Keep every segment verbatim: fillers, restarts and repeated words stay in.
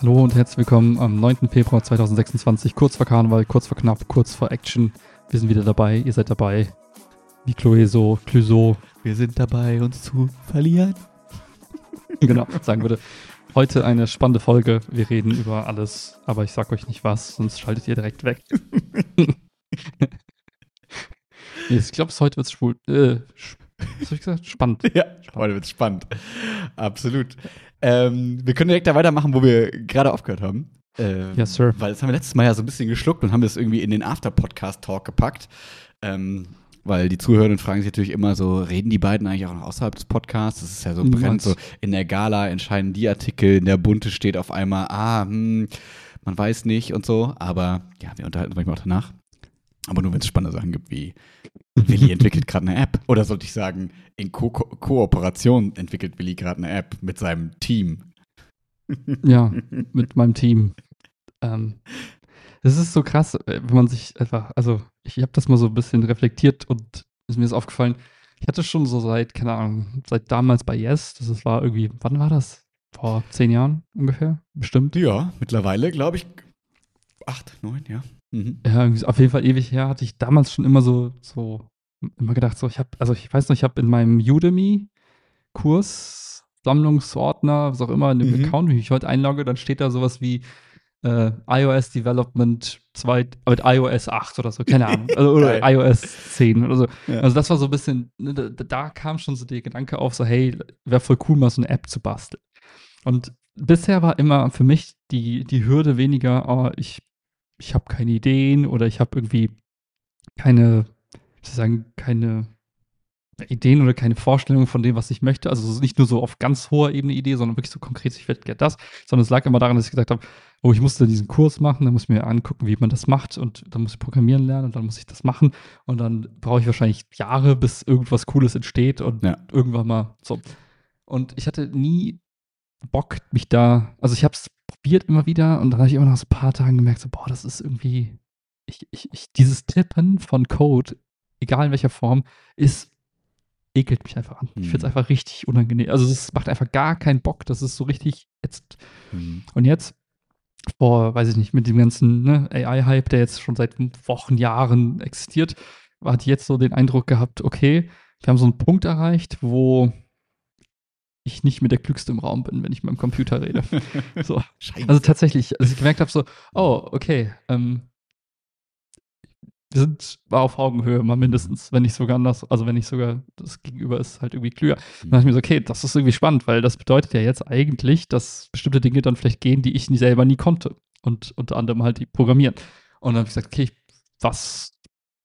Hallo und herzlich willkommen am neunten Februar zweitausendsechsundzwanzig, kurz vor Karneval, kurz vor knapp, kurz vor Action. Wir sind wieder dabei, ihr seid dabei. Wie Cloeso, Clouseau. Wir sind dabei, uns zu verlieren. Genau, sagen würde. Heute eine spannende Folge. Wir reden über alles, aber ich sag euch nicht was, sonst schaltet ihr direkt weg. Ich glaube, heute wird es schwul. Äh, was hab ich gesagt? Spannend. Ja, heute wird es spannend. Absolut. Ähm, wir können direkt da weitermachen, wo wir gerade aufgehört haben. Ähm, yes, sir. Weil das haben wir letztes Mal ja so ein bisschen geschluckt und haben das irgendwie in den After-Podcast-Talk gepackt. Ähm, weil die Zuhörenden fragen sich natürlich immer so, reden die beiden eigentlich auch noch außerhalb des Podcasts? Das ist ja so brennt. So in der Gala entscheiden die Artikel, in der Bunte steht auf einmal, ah, hm, man weiß nicht und so. Aber ja, wir unterhalten uns manchmal auch danach. Aber nur, wenn es spannende Sachen gibt, wie Willi entwickelt gerade eine App. Oder sollte ich sagen, in Ko- Ko- Kooperation entwickelt Willi gerade eine App mit seinem Team. Ja, mit meinem Team. Ähm, das ist so krass, wenn man sich einfach, also ich habe das mal so ein bisschen reflektiert und ist mir ist aufgefallen, ich hatte schon so seit, keine Ahnung, seit damals bei Yes, das war irgendwie, wann war das? Vor zehn Jahren ungefähr, bestimmt. Ja, mittlerweile glaube ich acht, neun, ja. Mhm. Ja, irgendwie auf jeden Fall ewig her, hatte ich damals schon immer so, so immer gedacht, so ich habe, also ich weiß noch, ich habe in meinem Udemy-Kurs, Sammlungsordner, was auch immer, in dem Mhm. Account, wenn ich mich heute einlogge, dann steht da sowas wie äh, iOS Development zwei, mit iOS acht oder so, keine Ahnung, also, oder Geil. iOS zehn oder so. Ja. Also das war so ein bisschen, ne, da, da kam schon so der Gedanke auf, so hey, wäre voll cool, mal so eine App zu basteln. Und bisher war immer für mich die, die Hürde weniger, oh, ich ich habe keine Ideen oder ich habe irgendwie keine, ich soll sagen, keine Ideen oder keine Vorstellung von dem, was ich möchte. Also nicht nur so auf ganz hoher Ebene Idee, sondern wirklich so konkret, ich werde gerne das. Sondern es lag immer daran, dass ich gesagt habe, oh, ich musste diesen Kurs machen, dann muss ich mir angucken, wie man das macht und dann muss ich programmieren lernen und dann muss ich das machen und dann brauche ich wahrscheinlich Jahre, bis irgendwas Cooles entsteht und Ja. irgendwann mal so. Und ich hatte nie Bock, mich da, also ich habe es probiert immer wieder und dann habe ich immer nach so ein paar Tagen gemerkt, so, boah, das ist irgendwie, ich, ich, ich, dieses Tippen von Code, egal in welcher Form, ist, ekelt mich einfach an. Ich finde es Mhm. einfach richtig unangenehm. Also es macht einfach gar keinen Bock, das ist so richtig jetzt. Mhm. Und jetzt, vor, weiß ich nicht, mit dem ganzen ne, A I-Hype, der jetzt schon seit Wochen, Jahren existiert, hatte ich jetzt so den Eindruck gehabt, okay, wir haben so einen Punkt erreicht, wo ich nicht mehr der Klügste im Raum bin, wenn ich mit dem Computer rede. So. Scheiße. Also tatsächlich, als ich gemerkt habe, so, oh, okay, ähm, wir sind auf Augenhöhe mal mindestens, wenn nicht sogar anders, also wenn nicht sogar das Gegenüber ist halt irgendwie klüger. Dann dachte ich mir so, okay, das ist irgendwie spannend, weil das bedeutet ja jetzt eigentlich, dass bestimmte Dinge dann vielleicht gehen, die ich nie selber nie konnte. Und unter anderem halt die Programmieren. Und dann habe ich gesagt, okay, was,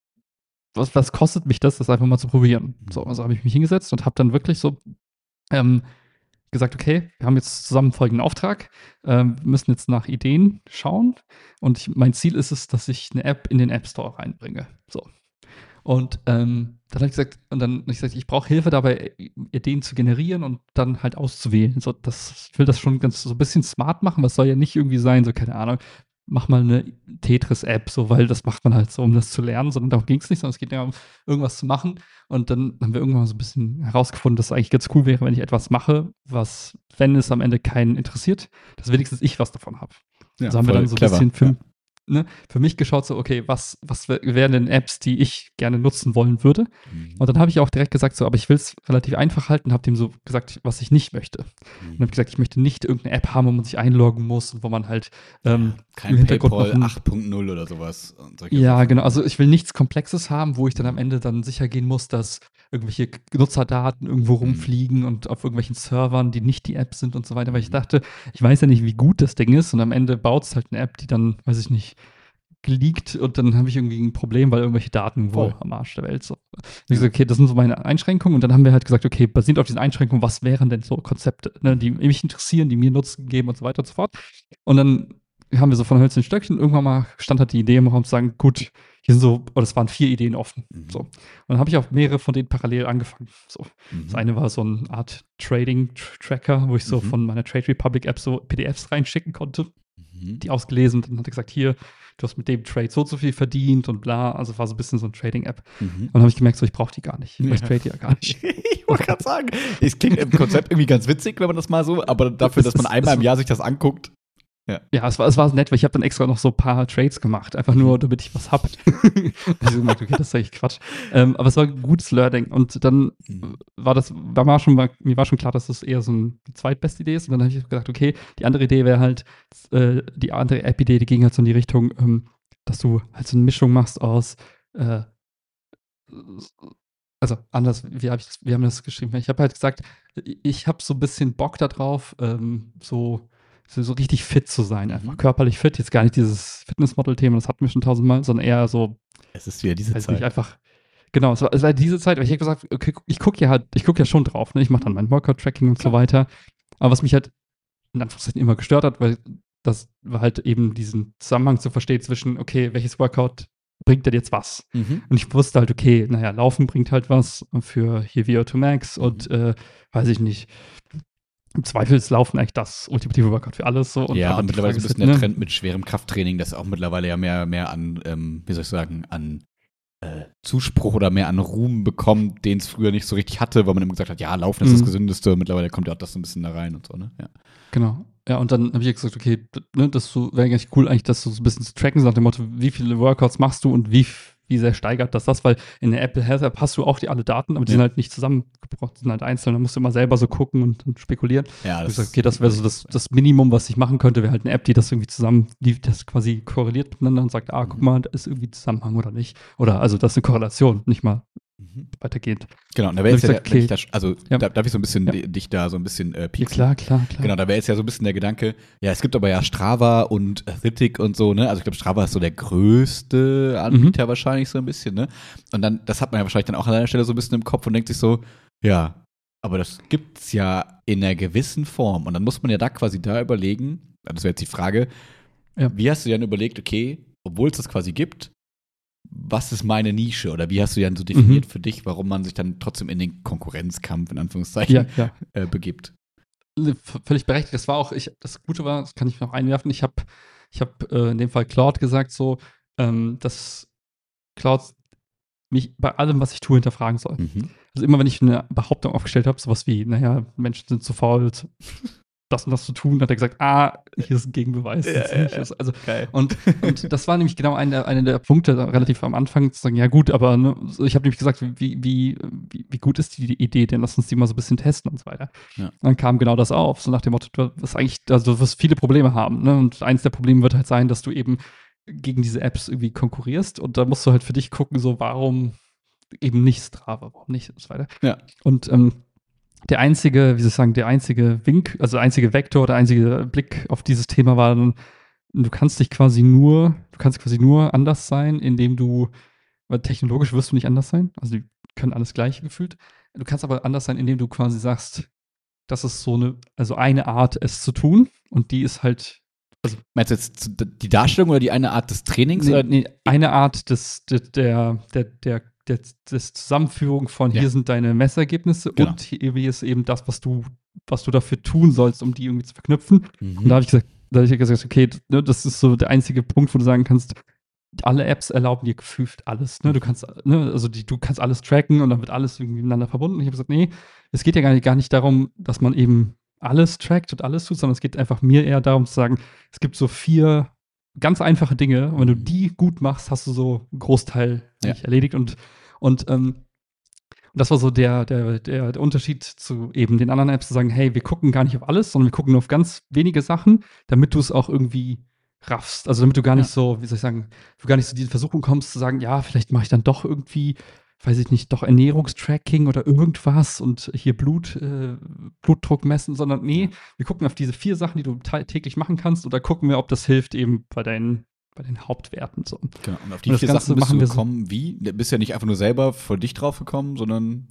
was, was kostet mich das, das einfach mal zu probieren? So, also habe ich mich hingesetzt und habe dann wirklich so ähm, gesagt, okay, wir haben jetzt zusammen folgenden Auftrag, ähm, wir müssen jetzt nach Ideen schauen und ich, mein Ziel ist es, dass ich eine App in den App Store reinbringe. So. Und ähm, dann habe ich gesagt, und dann habe ich gesagt, ich brauche Hilfe dabei, Ideen zu generieren und dann halt auszuwählen. So, das, ich will das schon ganz so ein bisschen smart machen, was soll ja nicht irgendwie sein, so keine Ahnung, mach mal eine Tetris-App, so, weil das macht man halt so, um das zu lernen, sondern darum ging es nicht, sondern es geht darum, irgendwas zu machen. Und dann haben wir irgendwann so ein bisschen herausgefunden, dass es eigentlich ganz cool wäre, wenn ich etwas mache, was, wenn es am Ende keinen interessiert, dass wenigstens ich was davon habe. Ja, also haben wir voll dann so ein clever. bisschen für, Ja. ne, für mich geschaut, so, okay, was, was wär- wären denn Apps, die ich gerne nutzen wollen würde? Mhm. Und dann habe ich auch direkt gesagt, so, aber ich will es relativ einfach halten, habe dem so gesagt, was ich nicht möchte. Und habe gesagt, ich möchte nicht irgendeine App haben, wo man sich einloggen muss und wo man halt ähm, Kein im Hintergrund PayPal noch ein- acht Punkt null oder sowas. Und solche Ja, Sachen. genau. Also ich will nichts Komplexes haben, wo ich dann am Ende dann sicher gehen muss, dass irgendwelche Nutzerdaten irgendwo rumfliegen und auf irgendwelchen Servern, die nicht die App sind und so weiter. Weil ich Mhm. dachte, ich weiß ja nicht, wie gut das Ding ist und am Ende baut es halt eine App, die dann, weiß ich nicht, geleakt und dann habe ich irgendwie ein Problem, weil irgendwelche Daten wo Voll. am Arsch der Welt so. Und ich so, okay, das sind so meine Einschränkungen und dann haben wir halt gesagt, okay, basierend auf diesen Einschränkungen, was wären denn so Konzepte, ne, die mich interessieren, die mir Nutzen geben und so weiter und so fort. Und dann haben wir so von Hölzchen in Stöckchen, irgendwann mal stand halt die Idee im Raum zu sagen, gut, hier sind so, oder es waren vier Ideen offen. Mhm. So. Und dann habe ich auch mehrere von denen parallel angefangen. So. Mhm. Das eine war so eine Art Trading-Tracker, wo ich so Mhm. von meiner Trade Republic App so P D Fs reinschicken konnte, Mhm. die ausgelesen. Dann hat er gesagt, hier, du hast mit dem Trade so und so viel verdient und bla. Also war so ein bisschen so eine Trading-App. Mhm. Und dann habe ich gemerkt, so ich brauche die gar nicht. Weil ich Ja. trade die ja gar nicht. Ich wollte gerade sagen, es klingt im Konzept irgendwie ganz witzig, wenn man das mal so, aber dafür, Es dass man ist- einmal es- im Jahr sich das anguckt, Ja, ja es, war, es war nett, weil ich habe dann extra noch so ein paar Trades gemacht, einfach nur, damit ich was hab. Also ich gemerkt, okay, das ist eigentlich Quatsch. Ähm, aber es war ein gutes Learning. Und dann mhm. war das, war mal schon, mir war schon klar, dass das eher so ein, die zweitbeste Idee ist. Und dann habe ich gedacht, okay, die andere Idee wäre halt, äh, die andere App-Idee, die ging halt so in die Richtung, ähm, dass du halt so eine Mischung machst aus, äh, also anders, wie, hab ich das, wie haben wir das geschrieben? Ich habe halt gesagt, ich habe so ein bisschen Bock darauf, ähm, so, so, so richtig fit zu sein, Mhm. einfach körperlich fit. Jetzt gar nicht dieses Fitnessmodel-Thema, das hatten wir schon tausendmal, sondern eher so, Es ist wieder diese weiß Zeit. nicht, einfach, genau, es war, es war diese Zeit, weil ich habe gesagt, okay, ich gucke ja halt, ich gucke ja schon drauf, ne? Ich mache dann mein Workout-Tracking und Klar. so weiter. Aber was mich halt in Anführungszeichen immer gestört hat, weil das war halt eben diesen Zusammenhang zu verstehen zwischen, okay, welches Workout bringt denn jetzt was? Mhm. Und ich wusste halt, okay, naja, Laufen bringt halt was für hier V O zwei Max Mhm. und äh, weiß ich nicht. Im Zweifel ist Laufen eigentlich das ultimative Workout für alles so. Und ja, aber und die mittlerweile Frage so ein ist bisschen halt, der ne, Trend mit schwerem Krafttraining, das auch mittlerweile ja mehr, mehr an, ähm, wie soll ich sagen, an äh, Zuspruch oder mehr an Ruhm bekommt, den es früher nicht so richtig hatte, weil man immer gesagt hat, ja, Laufen ist das Mhm. Gesündeste. Mittlerweile kommt ja auch das so ein bisschen da rein und so, ne? Ja. Genau. Ja, und dann habe ich gesagt, okay, d- ne, das so, wäre eigentlich cool, eigentlich das so ein bisschen zu tracken, so nach dem Motto, wie viele Workouts machst du und wie, f- wie sehr steigert das das? Weil in der Apple Health App hast du auch die alle Daten, aber die Ja. sind halt nicht zusammengebracht, die sind halt einzeln, da musst du immer selber so gucken und, und spekulieren. Ja, Ich das gesagt, okay, das wäre so das, ja. das Minimum, was ich machen könnte, wäre halt eine App, die das irgendwie zusammen, die das quasi korreliert miteinander und sagt, ah, guck Mhm. mal, da ist irgendwie Zusammenhang oder nicht. Oder also das ist eine Korrelation, nicht mal Mhm. weitergehend. Genau, und da wäre Dann jetzt hab ja, ich gesagt, wenn ich okay, da, also ja. da, darf ich so ein bisschen Ja. di- dich da so ein bisschen äh, Ja, pieksen? klar, klar, klar. Genau, da wäre jetzt ja so ein bisschen der Gedanke, ja, es gibt aber ja Strava und Athletic und so, ne? Also ich glaube, Strava ist so der größte Anbieter wahrscheinlich so ein bisschen, ne? Und dann, das hat man ja wahrscheinlich dann auch an einer Stelle so ein bisschen im Kopf und denkt sich so, ja, aber das gibt's ja in einer gewissen Form. Und dann muss man ja da quasi da überlegen, das wäre jetzt die Frage, Ja. wie hast du dann überlegt, okay, obwohl es das quasi gibt, was ist meine Nische? Oder wie hast du dann so definiert Mhm. für dich, warum man sich dann trotzdem in den Konkurrenzkampf, in Anführungszeichen, Ja, ja. äh, begibt? V- Völlig berechtigt. Das war auch, ich, das Gute war, das kann ich noch einwerfen, ich habe ich hab, äh, in dem Fall Claude gesagt, so, ähm, dass Claude mich bei allem, was ich tue, hinterfragen soll. Mhm. Also immer, wenn ich eine Behauptung aufgestellt habe, sowas wie, naja, Menschen sind zu faul, das und das zu tun, hat er gesagt, ah, hier ist ein Gegenbeweis. Ja, Das ja, nicht. ja. Also, Geil. und, und das war nämlich genau einer eine der Punkte relativ am Anfang, zu sagen, ja gut, aber ne, so, ich habe nämlich gesagt, wie, wie, wie, wie gut ist die Idee, denn lass uns die mal so ein bisschen testen und so weiter. Ja. Und dann kam genau das auf, so nach dem Motto, du wirst eigentlich, also du wirst viele Probleme haben, ne? Und eins der Probleme wird halt sein, dass du eben gegen diese Apps irgendwie konkurrierst und da musst du halt für dich gucken, so warum eben nicht Strava, warum nicht und so weiter. Ja. Und ähm, der einzige, wie soll ich sagen, der einzige Wink, also der einzige Vektor, der einzige Blick auf dieses Thema war dann, du kannst dich quasi nur, du kannst quasi nur anders sein, indem du, weil technologisch wirst du nicht anders sein, also die können alles gleich gefühlt. Du kannst aber anders sein, indem du quasi sagst, das ist so eine, also eine Art, es zu tun und die ist halt, Meinst du jetzt die Darstellung oder die eine Art des Trainings? nee, oder? nee, eine Art des, der, der, der, der der, das Zusammenführung von Ja. hier sind deine Messergebnisse Genau. und hier ist eben das, was du, was du dafür tun sollst, um die irgendwie zu verknüpfen. Mhm. Und da habe ich gesagt, da habe ich gesagt, okay, ne, das ist so der einzige Punkt, wo du sagen kannst, alle Apps erlauben dir gefühlt alles. Ne? Du kannst, ne, also die, du kannst alles tracken und dann wird alles irgendwie miteinander verbunden. Und ich habe gesagt, nee, es geht ja gar nicht, gar nicht darum, dass man eben alles trackt und alles tut, sondern es geht einfach mir eher darum zu sagen, es gibt so vier ganz einfache Dinge. Und wenn du die gut machst, hast du so einen Großteil Ja. eigentlich erledigt. Und, und, ähm, und das war so der, der, der, der Unterschied zu eben den anderen Apps, zu sagen, hey, wir gucken gar nicht auf alles, sondern wir gucken nur auf ganz wenige Sachen, damit du es auch irgendwie raffst. Also damit du gar nicht Ja. so, wie soll ich sagen, du gar nicht so die Versuchung kommst zu sagen, ja, vielleicht mache ich dann doch irgendwie, weiß ich nicht, doch Ernährungstracking oder irgendwas und hier Blut, äh, Blutdruck messen, sondern nee, wir gucken auf diese vier Sachen, die du ta- täglich machen kannst oder gucken wir, ob das hilft eben bei deinen, bei den Hauptwerten. So. Genau. Und auf die Und das vier Ganze Sachen bist machen du wir so- gekommen, wie? Du bist ja nicht einfach nur selber von dich drauf gekommen, sondern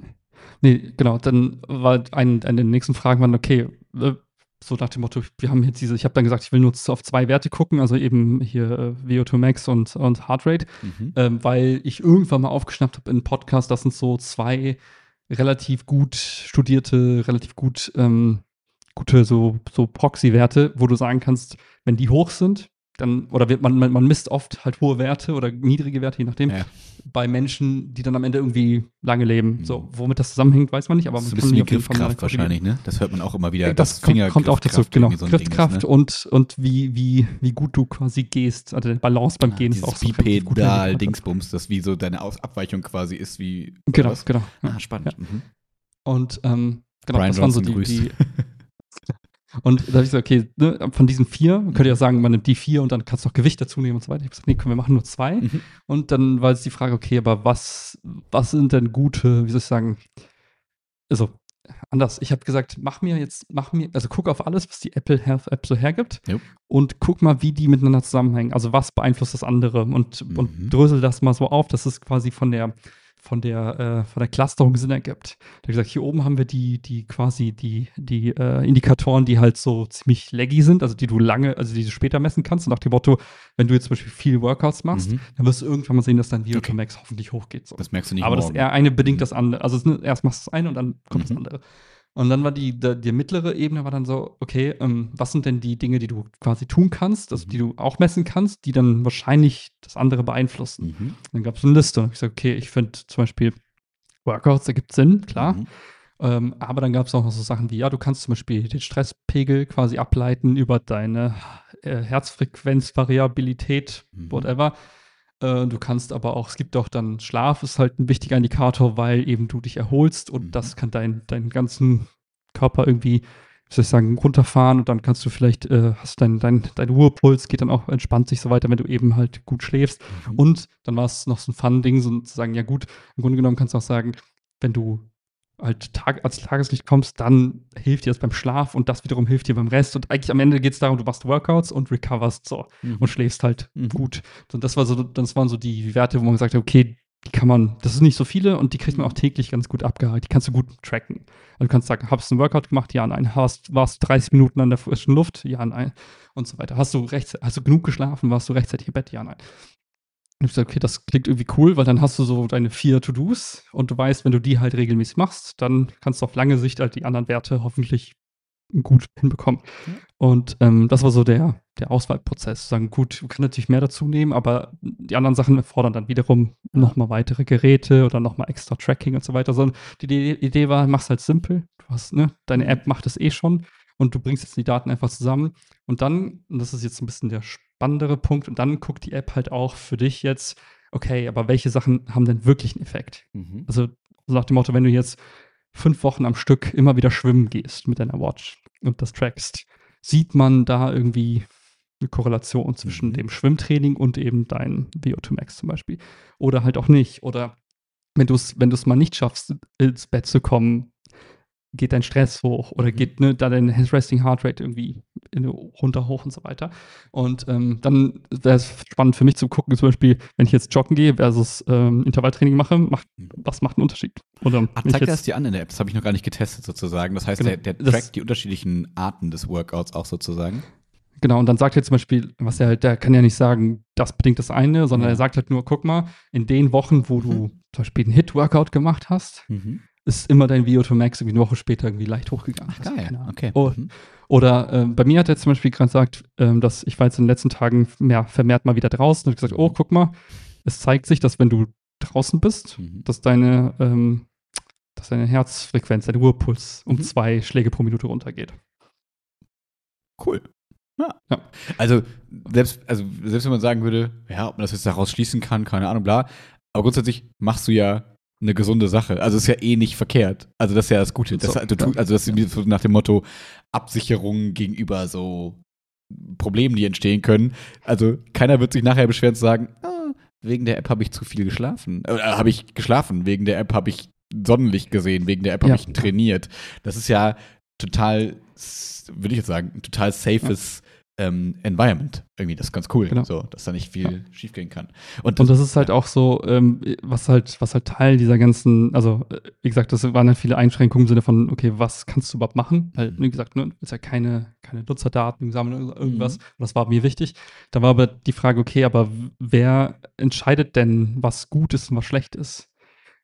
Nee, genau, dann war ein, eine der nächsten Fragen waren, okay, äh, so nach dem Motto, wir haben jetzt diese, ich habe dann gesagt, ich will nur auf zwei Werte gucken, also eben hier äh, V O zwei Max und, und Heartrate, mhm. ähm, weil ich irgendwann mal aufgeschnappt habe in einem Podcast, das sind so zwei relativ gut studierte, relativ gut ähm, gute so, so Proxy-Werte, wo du sagen kannst, wenn die hoch sind, dann, oder wird man, man, man misst oft halt hohe Werte oder niedrige Werte, je nachdem, Ja. bei Menschen, die dann am Ende irgendwie lange leben. Mhm. So, womit das zusammenhängt, weiß man nicht, aber Das ist man ein kann bisschen nie wie auf jeden Fall Griffkraft mal wahrscheinlich, ne? Das hört man auch immer wieder. Das, das kommt, kommt auch dazu, genau. So Griffkraft ist, ne? und, und wie, wie, wie gut du quasi gehst. Also die Balance beim Ah, Gehen ist auch so Bipedal, Dingsbums, das wie so deine Aus Abweichung quasi ist, wie. Genau, was? genau. Ah, spannend. Ja. Mhm. Und ähm, genau, Brian das waren so Johnson die, grüßt. die Und da habe ich gesagt, okay, ne, von diesen vier, man könnte ja sagen, man nimmt die vier und dann kannst du noch Gewicht dazu nehmen und so weiter. Ich habe gesagt, nee, komm, wir machen nur zwei. Mhm. Und dann war jetzt die Frage, okay, aber was, was sind denn gute, wie soll ich sagen, also anders. Ich habe gesagt, mach mir jetzt, mach mir, also guck auf alles, was die Apple Health App so hergibt Jo. und guck mal, wie die miteinander zusammenhängen. Also was beeinflusst das andere und, Mhm. und drösel das mal so auf, dass es quasi von der von der, äh, von der Clusterung Sinn ergibt. Da habe ich gesagt, hier oben haben wir die, die quasi die, die äh, Indikatoren, die halt so ziemlich laggy sind, also die du lange, also die du später messen kannst. Und nach dem Motto, wenn du jetzt zum Beispiel viele Workouts machst, Mhm. dann wirst du irgendwann mal sehen, dass dein V O zwei Okay. Max hoffentlich hochgeht. So. Das merkst du nicht Aber das morgen. eher eine bedingt Mhm. das andere. Also es ist, erst machst du das eine und dann kommt Mhm. das andere. Und dann war die, die, die mittlere Ebene war dann so, okay, ähm, was sind denn die Dinge, die du quasi tun kannst, also Mhm. die du auch messen kannst, die dann wahrscheinlich das andere beeinflussen. Mhm. Dann gab es eine Liste und ich gesagt, okay, ich finde zum Beispiel Workouts ergibt Sinn, klar. Mhm. Ähm, aber dann gab es auch noch so Sachen wie, ja, du kannst zum Beispiel den Stresspegel quasi ableiten über deine äh, Herzfrequenzvariabilität, Mhm. whatever. Äh, du kannst aber auch, es gibt auch dann Schlaf, ist halt ein wichtiger Indikator, weil eben du dich erholst und Mhm. das kann dein, deinen ganzen Körper irgendwie, wie soll ich sagen, runterfahren und dann kannst du vielleicht, äh, hast dein, dein, dein Ruhepuls geht dann auch, entspannt sich so weiter, wenn du eben halt gut schläfst. Mhm. Und dann war es noch so ein Fun-Ding, so zu sagen, ja gut, im Grunde genommen kannst du auch sagen, wenn du halt Tag, als Tageslicht kommst, dann hilft dir das beim Schlaf und das wiederum hilft dir beim Rest. Und eigentlich am Ende geht es darum, du machst Workouts und recoverst so Mhm. und schläfst halt Mhm. gut. Und das war so, das waren so die Werte, wo man gesagt hat, okay, die kann man, das sind nicht so viele und die kriegt man auch täglich ganz gut abgehakt. Die kannst du gut tracken. Also du kannst sagen, hast du einen Workout gemacht? Ja, nein. Hast, warst du dreißig Minuten an der frischen Luft? Ja, nein. Und so weiter. Hast du rechts, hast du genug geschlafen? Warst du rechtzeitig im Bett? Ja, nein. Und ich gesagt, okay, das klingt irgendwie cool, weil dann hast du so deine vier To-Dos und du weißt, wenn du die halt regelmäßig machst, dann kannst du auf lange Sicht halt die anderen Werte hoffentlich gut hinbekommen. Ja. Und ähm, das war so der, der Auswahlprozess. Sagen, gut, du kannst natürlich mehr dazu nehmen, aber die anderen Sachen erfordern dann wiederum Ja. nochmal weitere Geräte oder nochmal extra Tracking und so weiter. Sondern die, die Idee war, mach's halt simpel. Du hast, ne, deine Mhm. App macht es eh schon und du bringst jetzt die Daten einfach zusammen. Und dann, und das ist jetzt ein bisschen der spannendere Punkt, und dann guckt die App halt auch für dich jetzt, okay, aber welche Sachen haben denn wirklich einen Effekt? Mhm. Also so nach dem Motto, wenn du jetzt fünf Wochen am Stück immer wieder schwimmen gehst mit deiner Watch und das trackst, sieht man da irgendwie eine Korrelation zwischen Mhm. dem Schwimmtraining und eben dein V O zwei Max zum Beispiel. Oder halt auch nicht. Oder wenn du es wenn du es mal nicht schaffst, ins Bett zu kommen, geht dein Stress hoch oder Mhm. geht ne, da dein Resting Heart Rate irgendwie in, runter, hoch und so weiter. Und ähm, dann wäre es spannend für mich zu gucken, zum Beispiel, wenn ich jetzt joggen gehe versus ähm, Intervalltraining mache, macht, was macht einen Unterschied? Oder Ach, wenn ich zeigt das jetzt, dir an in der App? Das habe ich noch gar nicht getestet sozusagen. Das heißt, Genau. der, der Das- trackt die unterschiedlichen Arten des Workouts auch sozusagen. genau, und dann sagt er zum Beispiel, was er halt, der kann ja nicht sagen, das bedingt das eine, sondern Ja. er sagt halt nur, guck mal, in den Wochen, wo Mhm. du zum Beispiel einen Hit-Workout gemacht hast, Mhm. ist immer dein V O zwei Max irgendwie eine Woche später irgendwie leicht hochgegangen. Also, Geil. keine Ahnung. Okay. Oh, Mhm. Oder äh, bei mir hat er zum Beispiel gerade gesagt, ähm, dass ich war jetzt in den letzten Tagen mehr vermehrt mal wieder draußen und gesagt, oh, guck mal, es zeigt sich, dass wenn du draußen bist, Mhm. dass deine, ähm, dass deine Herzfrequenz, dein Ruhepuls um Mhm. zwei Schläge pro Minute runtergeht. Cool. Ja. Ja. Also selbst, also selbst wenn man sagen würde, ja, ob man das jetzt daraus schließen kann, keine Ahnung, bla. Aber grundsätzlich machst du ja eine gesunde Sache. Also ist ja eh nicht verkehrt. Also das ist ja das Gute. Das, So, du, tu- ja. also das ist so nach dem Motto Absicherung gegenüber so Problemen, die entstehen können. Also keiner wird sich nachher beschweren zu sagen, ah, wegen der App habe ich zu viel geschlafen. Oder habe ich geschlafen, wegen der App habe ich Sonnenlicht gesehen, wegen der App habe Ja. ich trainiert. Das ist ja total, würde ich jetzt sagen, ein total safes ähm, Environment. Irgendwie, das ist ganz cool, Genau. so, dass da nicht viel Ja. schiefgehen kann. Und Und das ist halt auch so, ähm, was halt, was halt Teil dieser ganzen, also äh, wie gesagt, das waren halt viele Einschränkungen im Sinne von, okay, was kannst du überhaupt machen? Weil, wie gesagt, ne, ist ja keine, keine Nutzerdaten sammeln oder irgendwas. Mhm. Das war mir wichtig. Da war aber die Frage, okay, aber wer entscheidet denn, was gut ist und was schlecht ist?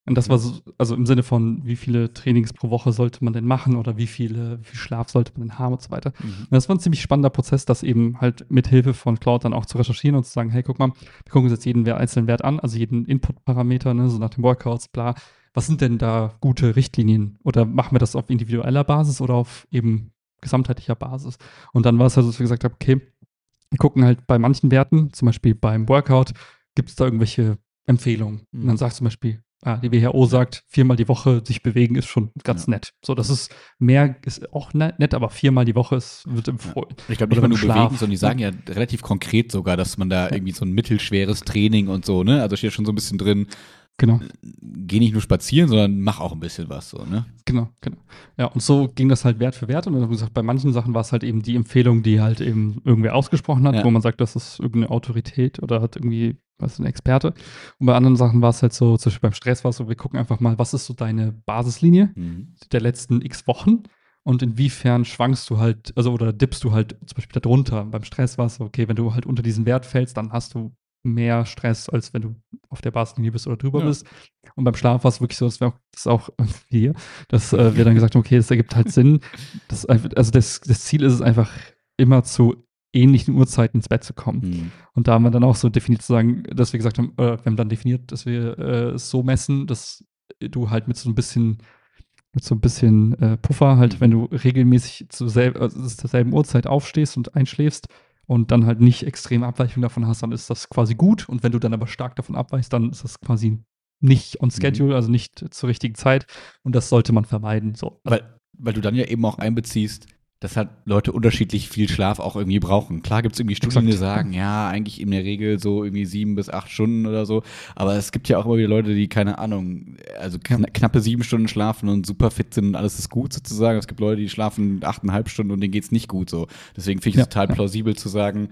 Und das war so, also im Sinne von, wie viele Trainings pro Woche sollte man denn machen oder wie viele, wie viel Schlaf sollte man denn haben und so weiter. Mhm. Und das war ein ziemlich spannender Prozess, das eben halt mit Hilfe von Claude dann auch zu recherchieren und zu sagen, hey, guck mal, wir gucken uns jetzt jeden einzelnen Wert an, also jeden Input-Parameter, ne, so nach den Workouts, bla. Was sind denn da gute Richtlinien? Oder machen wir das auf individueller Basis oder auf eben gesamtheitlicher Basis? Und dann war es halt so, dass wir gesagt haben, okay, wir gucken halt bei manchen Werten, zum Beispiel beim Workout, gibt es da irgendwelche Empfehlungen. Mhm. Und dann sagt zum Beispiel, ah, die W H O sagt, viermal die Woche sich bewegen ist schon ganz Ja. nett. So, das ist mehr, ist auch nett, nett aber viermal die Woche ist, wird empfohlen. Ich glaube nicht Oder mal nur Schlaf. bewegen, sondern die sagen ja relativ konkret sogar, dass man da irgendwie so ein mittelschweres Training und so, ne? Also steht schon so ein bisschen drin, Genau, geh nicht nur spazieren, sondern mach auch ein bisschen was so, ne? genau, genau. Ja, und so ging das halt Wert für Wert. Und dann haben wir gesagt, bei manchen Sachen war es halt eben die Empfehlung, die halt eben irgendwer ausgesprochen hat, Ja. wo man sagt, das ist irgendeine Autorität oder hat irgendwie, was ist ein Experte. Und bei anderen Sachen war es halt so, zum Beispiel beim Stress war es so, wir gucken einfach mal, was ist so deine Basislinie Mhm. der letzten x Wochen und inwiefern schwankst du halt, also oder dippst du halt zum Beispiel da drunter. Beim Stress war es so, okay, wenn du halt unter diesen Wert fällst, dann hast du mehr Stress, als wenn du auf der Basislinie bist oder drüber Ja. bist. Und beim Schlaf war es wirklich so, dass wir auch, das ist auch hier, dass äh, wir dann gesagt haben, okay, das ergibt halt Sinn. Das, einfach- also das, das Ziel ist es einfach, immer zu ähnlichen Uhrzeiten ins Bett zu kommen. Mhm. Und da haben wir dann auch so definiert zu sagen, dass wir gesagt haben, äh, wir haben dann definiert, dass wir äh, es so messen, dass du halt mit so ein bisschen mit so ein bisschen äh, Puffer halt, Mhm. wenn du regelmäßig zur, selb, also zur selben Uhrzeit aufstehst und einschläfst und dann halt nicht extreme Abweichungen davon hast, dann ist das quasi gut. Und wenn du dann aber stark davon abweichst, dann ist das quasi nicht on schedule, also nicht zur richtigen Zeit. Und das sollte man vermeiden. So. Weil, weil du dann ja eben auch einbeziehst, dass halt Leute unterschiedlich viel Schlaf auch irgendwie brauchen. Klar gibt es irgendwie Studien, die Exakt. sagen, ja, eigentlich in der Regel so irgendwie sieben bis acht Stunden oder so. Aber es gibt ja auch immer wieder Leute, die, keine Ahnung, also kn knappe sieben Stunden schlafen und super fit sind und alles ist gut sozusagen. Es gibt Leute, die schlafen achteinhalb Stunden und denen geht's nicht gut so. Deswegen finde ich es Ja, total ja. plausibel zu sagen,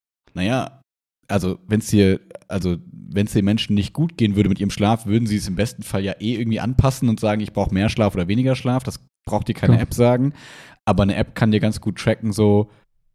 naja, also wenn es dir, also wenn es den Menschen nicht gut gehen würde mit ihrem Schlaf, würden sie es im besten Fall ja eh irgendwie anpassen und sagen, ich brauche mehr Schlaf oder weniger Schlaf. Das braucht dir keine Genau. App sagen. Aber eine App kann dir ganz gut tracken, so,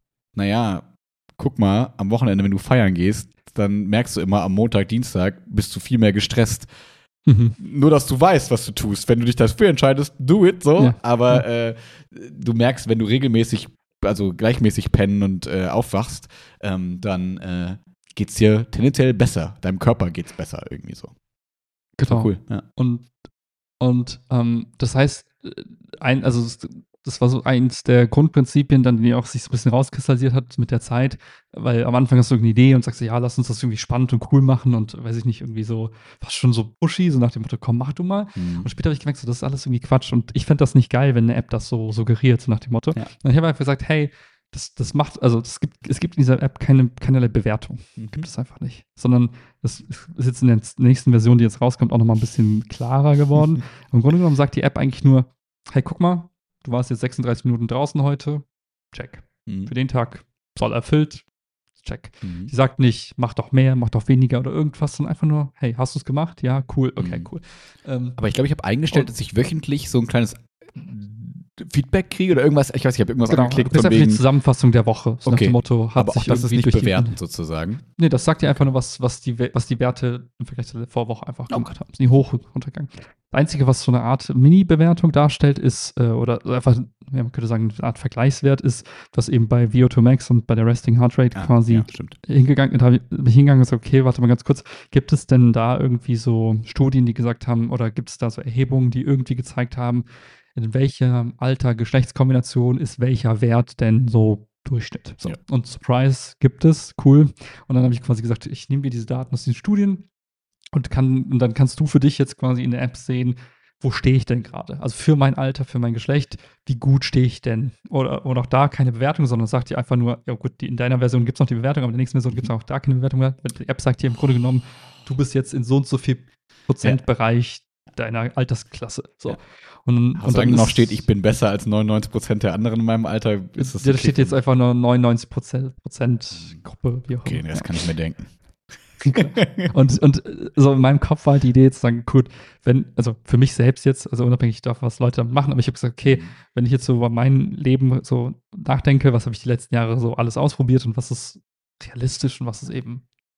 naja, guck mal, am Wochenende, wenn du feiern gehst, dann merkst du immer, am Montag, Dienstag bist du viel mehr gestresst. Mhm. Nur, dass du weißt, was du tust. Wenn du dich dafür entscheidest, do it so. Ja. Aber äh, du merkst, wenn du regelmäßig, also gleichmäßig pennen und äh, aufwachst, ähm, dann äh, geht's dir tendenziell besser. Deinem Körper geht's besser irgendwie so. Genau. Cool. Ja. Und, und ähm, das heißt, äh, ein, also es- das war so eins der Grundprinzipien, dann, die auch sich so ein bisschen rauskristallisiert hat mit der Zeit, weil am Anfang hast du irgendeine Idee und sagst, ja, lass uns das irgendwie spannend und cool machen und weiß ich nicht, irgendwie so, fast schon so pushy, so nach dem Motto, komm, mach du mal. Mhm. Und später habe ich gemerkt, so, das ist alles irgendwie Quatsch und ich fände das nicht geil, wenn eine App das so suggeriert, so nach dem Motto. Ja. Und ich habe einfach gesagt, hey, das, das macht, also es gibt, es gibt in dieser App keine, keinerlei Bewertung. Mhm. Gibt es einfach nicht. Sondern das ist jetzt in der nächsten Version, die jetzt rauskommt, auch nochmal ein bisschen klarer geworden. Im Grunde genommen sagt die App eigentlich nur, hey, guck mal, du warst jetzt sechsunddreißig Minuten draußen heute, check. Mhm. Für den Tag soll erfüllt, check. Mhm. Die sagt nicht, mach doch mehr, mach doch weniger oder irgendwas, sondern einfach nur, hey, hast du es gemacht? Ja, cool, okay, Mhm. cool. Ähm, Aber ich glaube, ich habe eingestellt, Und- dass ich wöchentlich so ein kleines Feedback kriege oder irgendwas. Ich weiß, ich habe irgendwas genau, du angeklickt bist von einfach die wegen. Zusammenfassung der Woche. So nach Okay. dem Motto, hat Aber auch sich das ist irgendwie nicht durch die- bewertend sozusagen. Nee, das sagt dir einfach nur, was, was, die, We- was die Werte im Vergleich zur Vorwoche einfach Okay. gemacht haben. Sind die hoch und runtergegangen. Das Einzige, was so eine Art Mini-Bewertung darstellt, ist, äh, oder einfach, ja, man könnte sagen, eine Art Vergleichswert ist, dass eben bei V O zwei Max und bei der Resting Heart Rate Ah, quasi ja, stimmt. hingegangen, da bin ich hingegangen und gesagt, okay, warte mal ganz kurz, gibt es denn da irgendwie so Studien, die gesagt haben, oder gibt es da so Erhebungen, die irgendwie gezeigt haben, in welchem Alter, Geschlechtskombination ist welcher Wert denn so Durchschnitt? So. Ja. Und Surprise gibt es, cool. Und dann habe ich quasi gesagt, ich nehme mir diese Daten aus den Studien und kann, und dann kannst du für dich jetzt quasi in der App sehen, wo stehe ich denn gerade? Also für mein Alter, für mein Geschlecht, wie gut stehe ich denn? Oder, oder auch da keine Bewertung, sondern sagt dir einfach nur, ja gut, die, in deiner Version gibt es noch die Bewertung, aber in der nächsten Version gibt es auch da keine Bewertung mehr. Die App sagt dir im Grunde genommen, du bist jetzt in so und so viel Prozentbereich deiner Altersklasse. So. Ja. Und, Und und dann solange noch ist- steht, ich bin besser als neunundneunzig Prozent der anderen in meinem Alter, ist das ja, da okay steht für jetzt mich. einfach nur neunundneunzig Prozent Gruppe, wie auch Okay, immer. das kann ich mir denken. Und, und äh, so in meinem Kopf war halt die Idee zu sagen, gut, wenn, also für mich selbst jetzt, also unabhängig davon, was Leute damit machen, aber ich habe gesagt, okay, wenn ich jetzt so über mein Leben so nachdenke, was habe ich die letzten Jahre so alles ausprobiert und was ist realistisch und was ist eben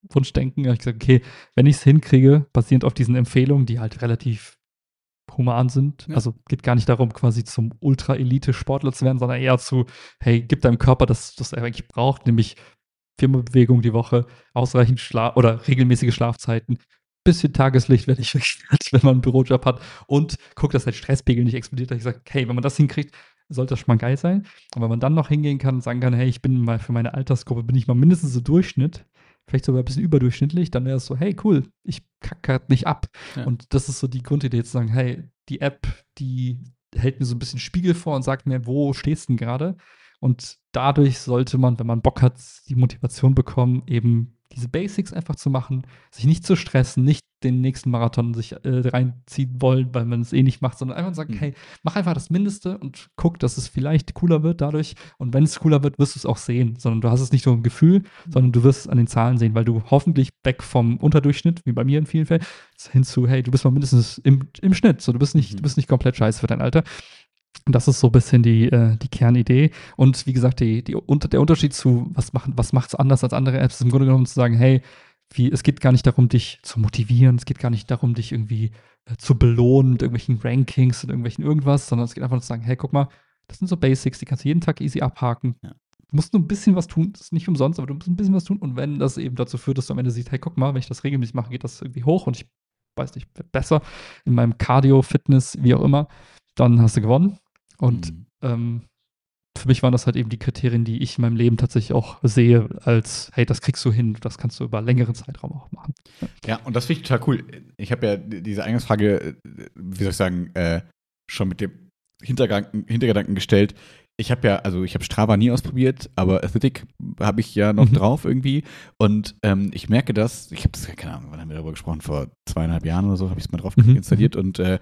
Wunschdenken. Da habe ich gesagt, okay, wenn ich es hinkriege, basierend auf diesen Empfehlungen, die halt relativ human sind. Ja. Also geht gar nicht darum, quasi zum Ultra-Elite-Sportler zu werden, sondern eher zu, hey, gib deinem Körper das, was er eigentlich braucht, nämlich viermal Bewegung die Woche, ausreichend Schlaf oder regelmäßige Schlafzeiten, bisschen Tageslicht, wenn ich wenn man einen Bürojob hat und guckt, dass der Stresspegel nicht explodiert. Da habe ich gesagt, hey, wenn man das hinkriegt, sollte das schon mal geil sein. Und wenn man dann noch hingehen kann und sagen kann, hey, ich bin mal für meine Altersgruppe, bin ich mal mindestens so Durchschnitt, vielleicht sogar ein bisschen überdurchschnittlich, dann wäre es so, hey, cool, ich kacke halt nicht ab. Ja. Und das ist so die Grundidee, zu sagen, hey, die App, die hält mir so ein bisschen Spiegel vor und sagt mir, wo stehst du denn gerade? Und dadurch sollte man, wenn man Bock hat, die Motivation bekommen, eben diese Basics einfach zu machen, sich nicht zu stressen, nicht den nächsten Marathon sich äh, reinziehen wollen, weil man es eh nicht macht, sondern einfach sagen, mhm. hey, mach einfach das Mindeste und guck, dass es vielleicht cooler wird dadurch. Und wenn es cooler wird, wirst du es auch sehen, sondern du hast es nicht nur im Gefühl, mhm. sondern du wirst es an den Zahlen sehen, weil du hoffentlich weg vom Unterdurchschnitt, wie bei mir in vielen Fällen, hin zu, hey, du bist mal mindestens im, im Schnitt, so du bist nicht, mhm. du bist nicht komplett scheiße für dein Alter. Und das ist so ein bisschen die, äh, die Kernidee. Und wie gesagt, die, die, unter, der Unterschied zu, was macht was macht's anders als andere Apps, ist im Grunde genommen zu sagen, hey, wie, es geht gar nicht darum, dich zu motivieren, es geht gar nicht darum, dich irgendwie äh, zu belohnen mit irgendwelchen Rankings und irgendwelchen irgendwas, sondern es geht einfach nur zu sagen, hey, guck mal, das sind so Basics, die kannst du jeden Tag easy abhaken. Ja. Du musst nur ein bisschen was tun, das ist nicht umsonst, aber du musst ein bisschen was tun. Und wenn das eben dazu führt, dass du am Ende siehst, hey, guck mal, wenn ich das regelmäßig mache, geht das irgendwie hoch und ich weiß nicht, besser in meinem Cardio, Fitness, wie auch immer, dann hast du gewonnen. Und mhm. ähm, für mich waren das halt eben die Kriterien, die ich in meinem Leben tatsächlich auch sehe, als, hey, das kriegst du hin, das kannst du über einen längeren Zeitraum auch machen. Ja, ja, und das finde ich total cool. Ich habe ja diese Eingangsfrage, wie soll ich sagen, äh, schon mit dem Hintergedanken, Hintergedanken gestellt. Ich habe ja, also ich habe Strava nie ausprobiert, aber Athletic habe ich ja noch mhm. drauf irgendwie. Und ähm, ich merke das, ich habe das, keine Ahnung, wann haben wir darüber gesprochen, vor zweieinhalb Jahren oder so, habe ich es mal drauf mhm. installiert und äh,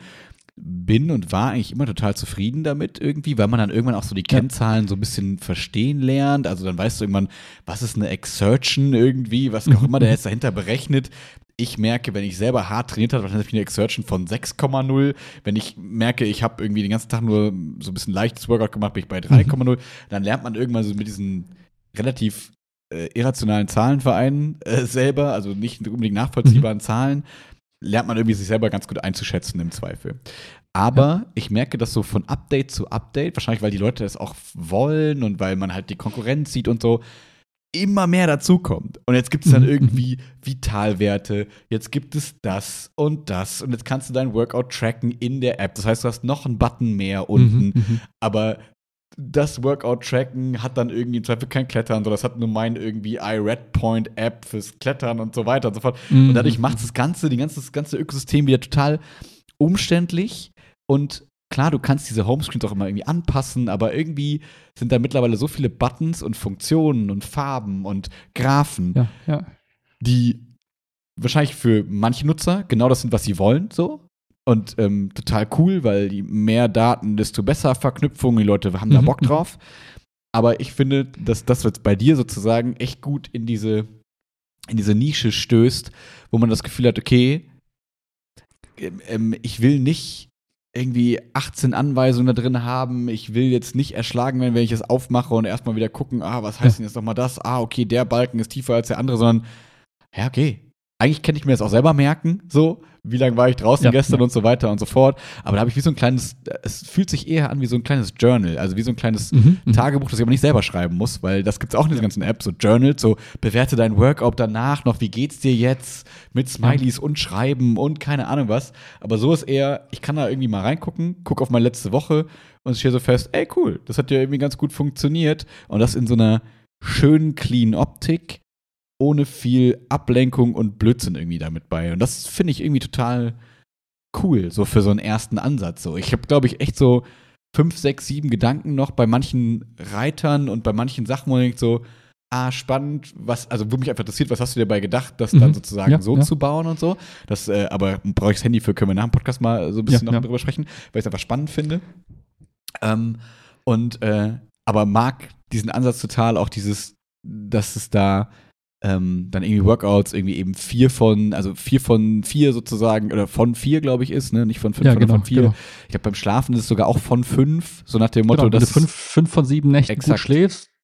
bin und war eigentlich immer total zufrieden damit irgendwie, weil man dann irgendwann auch so die Kennzahlen so ein bisschen verstehen lernt. Also dann weißt du irgendwann, was ist eine Exertion irgendwie, was auch immer der jetzt dahinter berechnet. Ich merke, wenn ich selber hart trainiert habe, dann habe ich eine Exertion von sechs Komma null. Wenn ich merke, ich habe irgendwie den ganzen Tag nur so ein bisschen leichtes Workout gemacht, bin ich bei drei Komma null. Dann lernt man irgendwann so mit diesen relativ äh, irrationalen Zahlenvereinen äh, selber, also nicht unbedingt nachvollziehbaren mhm. Zahlen, lernt man irgendwie sich selber ganz gut einzuschätzen im Zweifel. Aber ja. ich merke das so von Update zu Update, wahrscheinlich weil die Leute das auch wollen und weil man halt die Konkurrenz sieht und so, immer mehr dazukommt. Und jetzt gibt es dann irgendwie Vitalwerte, jetzt gibt es das und das und jetzt kannst du dein Workout tracken in der App. Das heißt, du hast noch einen Button mehr unten, mhm, aber das Workout-Tracken hat dann irgendwie im Zweifel kein Klettern, sondern das hat nur mein irgendwie iRedPoint-App fürs Klettern und so weiter und so fort. Mhm. Und dadurch macht das ganze, die ganze, das ganze Ökosystem wieder total umständlich. Und klar, du kannst diese Homescreens auch immer irgendwie anpassen, aber irgendwie sind da mittlerweile so viele Buttons und Funktionen und Farben und Graphen, ja, ja. die wahrscheinlich für manche Nutzer genau das sind, was sie wollen, so. Und ähm, total cool, weil die mehr Daten, desto besser Verknüpfungen, die Leute haben da Bock drauf. Aber ich finde, dass das jetzt bei dir sozusagen echt gut in diese, in diese Nische stößt, wo man das Gefühl hat, okay, ähm, ich will nicht irgendwie achtzehn Anweisungen da drin haben, ich will jetzt nicht erschlagen werden, wenn ich es aufmache und erstmal wieder gucken, ah, was heißt denn jetzt nochmal das? Ah, okay, der Balken ist tiefer als der andere, sondern, ja, okay, eigentlich kann ich mir das auch selber merken, so, wie lange war ich draußen ja, gestern ja. und so weiter und so fort. Aber da habe ich wie so ein kleines, es fühlt sich eher an wie so ein kleines Journal, also wie so ein kleines mhm, Tagebuch, das ich aber nicht selber schreiben muss, weil das gibt es auch in dieser ganzen App, so Journals, so bewerte dein Workout danach noch, wie geht's dir jetzt, mit Smileys ja. und Schreiben und keine Ahnung was. Aber so ist eher, ich kann da irgendwie mal reingucken, guck auf meine letzte Woche und stelle so fest, ey cool, das hat ja irgendwie ganz gut funktioniert. Und das in so einer schönen, clean Optik, ohne viel Ablenkung und Blödsinn irgendwie damit bei. Und das finde ich irgendwie total cool, so für so einen ersten Ansatz. So, ich habe, glaube ich, echt so fünf, sechs, sieben Gedanken noch bei manchen Reitern und bei manchen Sachen, wo ich denke so, ah, spannend, was, also wo mich einfach interessiert, was hast du dir dabei gedacht, das mhm. dann sozusagen ja, so ja. zu bauen und so. Das, äh, aber brauche ich das Handy für, können wir nach dem Podcast mal so ein bisschen ja, noch ja. drüber sprechen, weil ich es einfach spannend finde. Ähm, und, äh, aber mag diesen Ansatz total, auch dieses, dass es da Ähm, dann irgendwie Workouts, irgendwie eben vier von, also vier von vier sozusagen, oder von vier, glaube ich, ist, ne? Nicht von fünf, ja, sondern genau, von vier. Genau. Ich glaube, beim Schlafen ist es sogar auch von fünf, so nach dem Motto, genau, wenn dass du fünf, fünf von sieben Nächten exakt. gut schläfst,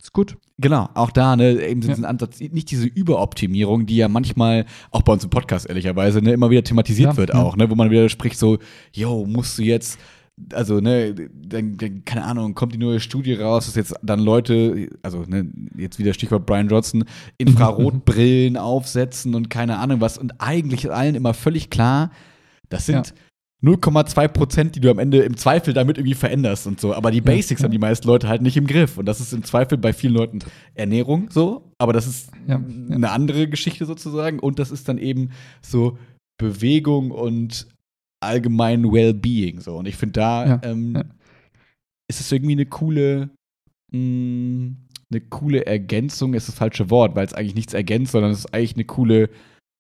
ist gut. Genau, auch da, ne, eben diesen Ja. Ansatz, nicht diese Überoptimierung, die ja manchmal, auch bei uns im Podcast ehrlicherweise, ne, immer wieder thematisiert Ja, wird ja. auch, ne, wo man wieder spricht so, yo, musst du jetzt, also, ne, dann, dann, keine Ahnung, kommt die neue Studie raus, dass jetzt dann Leute, also, ne, jetzt wieder Stichwort Brian Johnson, Infrarotbrillen aufsetzen und keine Ahnung was, und eigentlich ist allen immer völlig klar, das sind Ja. null Komma zwei Prozent, die du am Ende im Zweifel damit irgendwie veränderst und so. Aber die Basics ja. haben die meisten Leute halt nicht im Griff. Und das ist im Zweifel bei vielen Leuten Ernährung so. Aber das ist Ja, ja. eine andere Geschichte sozusagen. Und das ist dann eben so Bewegung und allgemein Wellbeing so. Und ich finde, da Ja, ähm, ja. ist es irgendwie eine coole, mh, eine coole Ergänzung, ist das falsche Wort, weil es eigentlich nichts ergänzt, sondern es ist eigentlich eine coole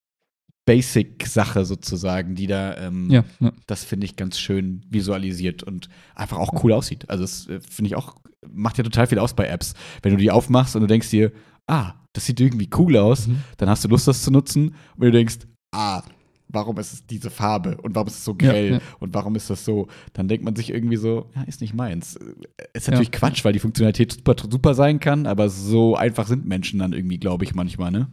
Basic-Sache sozusagen, die da, ähm, Ja, ja. das finde ich ganz schön visualisiert und einfach auch cool aussieht. Also das äh, finde ich auch, macht ja total viel aus bei Apps. Wenn du die aufmachst und du denkst dir, ah, das sieht irgendwie cool aus, Mhm. dann hast du Lust, das zu nutzen. Und wenn du denkst, ah, warum ist es diese Farbe und warum ist es so grell Ja, ja. und warum ist das so, dann denkt man sich irgendwie so, ja, ist nicht meins. Ist Ja. natürlich Quatsch, weil die Funktionalität super, super sein kann, aber so einfach sind Menschen dann irgendwie, glaube ich, manchmal, ne?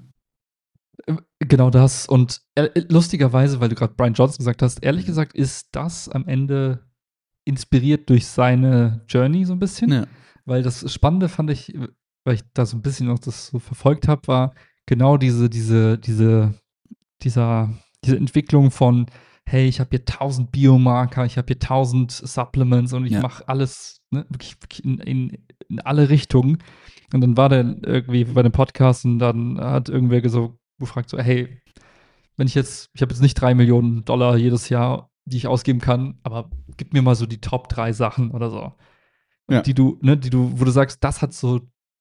Genau das. Und äh, lustigerweise, weil du gerade Brian Johnson gesagt hast, ehrlich gesagt ist das am Ende inspiriert durch seine Journey so ein bisschen. Ja. Weil das Spannende fand ich, weil ich da so ein bisschen noch das so verfolgt habe, war genau diese, diese, diese, dieser, diese Entwicklung von, hey, ich habe hier tausend Biomarker, ich habe hier tausend Supplements und ich Ja. mache alles, ne, wirklich, wirklich in, in, in alle Richtungen. Und dann war der irgendwie bei dem Podcast und dann hat irgendwer so gefragt, so, hey, wenn ich jetzt, ich habe jetzt nicht drei Millionen Dollar jedes Jahr, die ich ausgeben kann, aber gib mir mal so die Top drei Sachen oder so. Ja. Die du, ne, die du, wo du sagst, das hat so,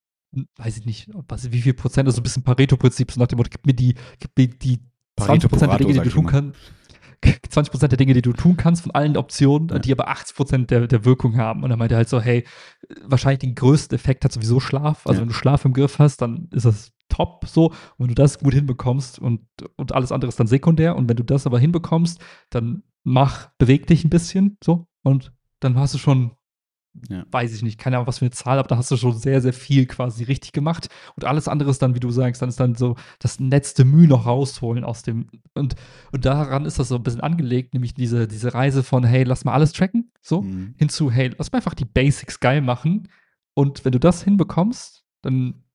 weiß ich nicht, was, wie viel Prozent, also ein bisschen Pareto-Prinzip, so nach dem Motto, gib mir die, gib mir die zwanzig Prozent der Pareto, Dinge, die du sag ich tun immer. kannst. zwanzig Prozent der Dinge, die du tun kannst, von allen Optionen, Ja. die aber achtzig Prozent der, der Wirkung haben. Und dann meinte er halt so, hey, wahrscheinlich den größten Effekt hat sowieso Schlaf. Also Ja. wenn du Schlaf im Griff hast, dann ist das top so. Und wenn du das gut hinbekommst und, und alles andere ist dann sekundär. Und wenn du das aber hinbekommst, dann mach, beweg dich ein bisschen so. Und dann hast du schon, Ja. weiß ich nicht, keine Ahnung, was für eine Zahl, aber da hast du schon sehr, sehr viel quasi richtig gemacht. Und alles andere ist dann, wie du sagst, dann ist dann so das letzte Mühe noch rausholen aus dem. Und, und daran ist das so ein bisschen angelegt, nämlich diese, diese Reise von, hey, lass mal alles tracken, so, Mhm. hinzu, hey, lass mal einfach die Basics geil machen. Und wenn du das hinbekommst, dann,